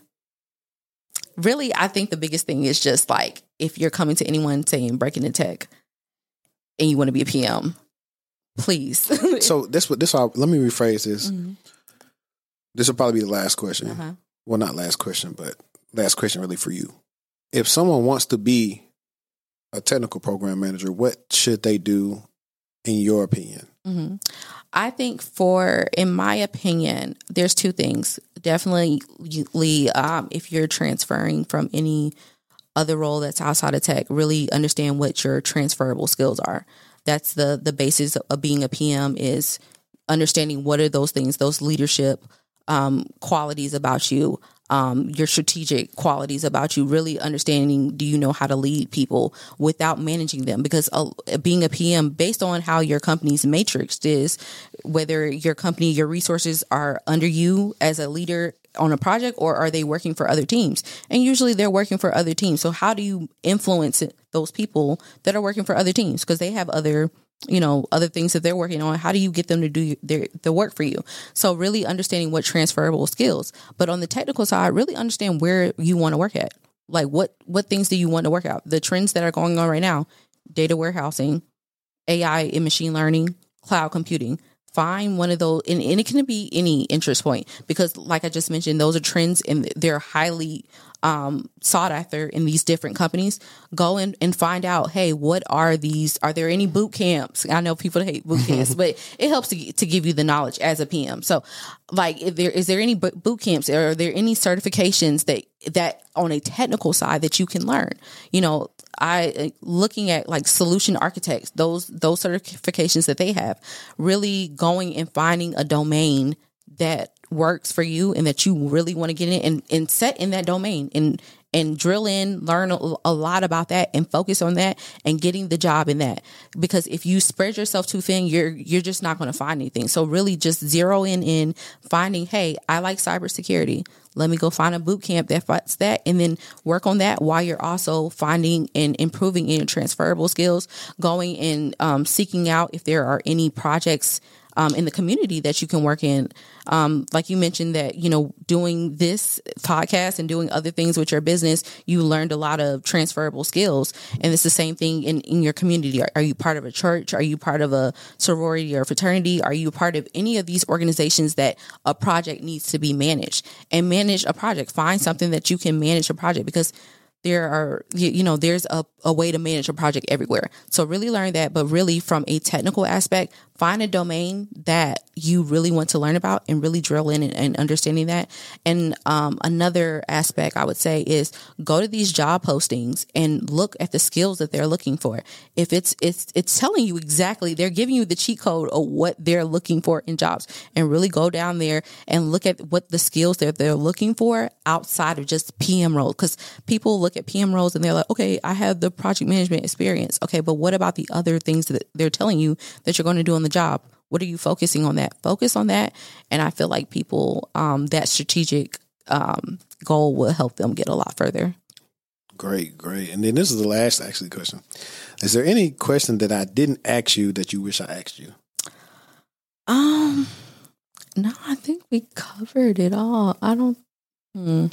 Really, I think the biggest thing is just like if you're coming to anyone saying breaking the tech and you want to be a P M, please. So this what this. Let me rephrase this. Mm-hmm. This will probably be the last question. Uh-huh. Well, not last question, but last question really for you. If someone wants to be a technical program manager, what should they do in your opinion? Mm-hmm. I think for, in my opinion, there's two things. Definitely, um, if you're transferring from any other role that's outside of tech, really understand what your transferable skills are. That's the the basis of being a P M, is understanding what are those things, those leadership um, qualities about you, um, your strategic qualities about you, really understanding, do you know how to lead people without managing them? Because uh, being a P M, based on how your company's matrix is, whether your company, your resources are under you as a leader on a project, or are they working for other teams? And usually they're working for other teams. So how do you influence those people that are working for other teams? Because they have other, you know, other things that they're working on. How do you get them to do their the work for you? So really understanding what transferable skills. But on the technical side, really understand where you want to work at. Like what what things do you want to work out? The trends that are going on right now: data warehousing, A I and machine learning, cloud computing. find one of those, and, and it can be any interest point, because like I just mentioned, those are trends and they're highly um, sought after in these different companies. Go in and find out, hey, what are these? Are there any boot camps? I know people hate boot camps, but it helps to, to give you the knowledge as a P M. So like, if there, is there any boot camps? Are there any certifications that, that on a technical side that you can learn? You know, I looking at like solution architects, those those certifications that they have, really going and finding a domain that works for you and that you really want to get in and, and set in that domain and and drill in, learn a, a lot about that and focus on that and getting the job in that. Because if you spread yourself too thin, you're you're just not going to find anything. So really just zero in in finding, hey, I like cybersecurity. Let me go find a boot camp that fits that, and then work on that while you're also finding and improving in your transferable skills, going and um, seeking out if there are any projects um, in the community that you can work in. Um, like you mentioned that, you know, doing this podcast and doing other things with your business, you learned a lot of transferable skills. And it's the same thing in, in your community. Are, are you part of a church? Are you part of a sorority or fraternity? Are you part of any of these organizations that a project needs to be managed? And manage a project. Find something that you can manage a project, because there are, you, you know, there's a, a way to manage a project everywhere. So really learn that, but really from a technical aspect, find a domain that you really want to learn about and really drill in and, and understanding that. And um, another aspect I would say is go to these job postings and look at the skills that they're looking for. If it's, it's, it's telling you exactly, they're giving you the cheat code of what they're looking for in jobs, and really go down there and look at what the skills that they're looking for outside of just P M roles. Because people look at P M roles and they're like, okay, I have the project management experience. Okay, but what about the other things that they're telling you that you're going to do on the job? What are you focusing on that? Focus on that. And I feel like people, um, that strategic um, goal will help them get a lot further. Great, great. And then this is the last actually question. Is there any question that I didn't ask you that you wish I asked you? Um, no, I think we covered it all. I don't. Hmm.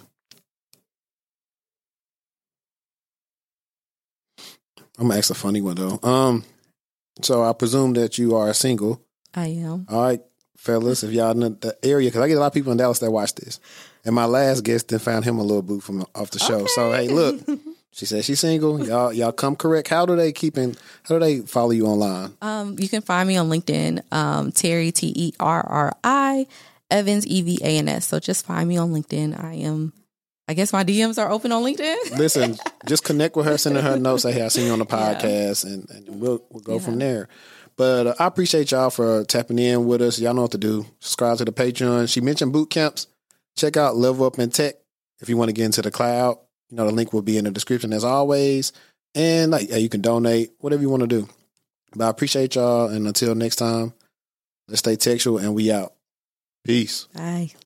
I'm gonna ask a funny one though. Um, so I presume that you are single. I am. All right, fellas, if y'all know the area, because I get a lot of people in Dallas that watch this, and my last guest then found him a little boot from off the show. Okay. So hey, look, she said she's single. Y'all, y'all come correct. How do they keep in? How do they follow you online? Um, you can find me on LinkedIn, um, Terry T E R R I Evans E V A N S. So just find me on LinkedIn. I am. I guess my D Ms are open on LinkedIn. Listen, just connect with her, send her a note, say, hey, I seen you on the podcast, yeah. and, and we'll we'll go yeah. from there. But uh, I appreciate y'all for tapping in with us. Y'all know what to do. Subscribe to the Patreon. She mentioned boot camps. Check out Level Up in Tech if you want to get into the cloud. You know, the link will be in the description as always. And like, yeah, you can donate, whatever you want to do. But I appreciate y'all. And until next time, let's stay textual and we out. Peace. Bye.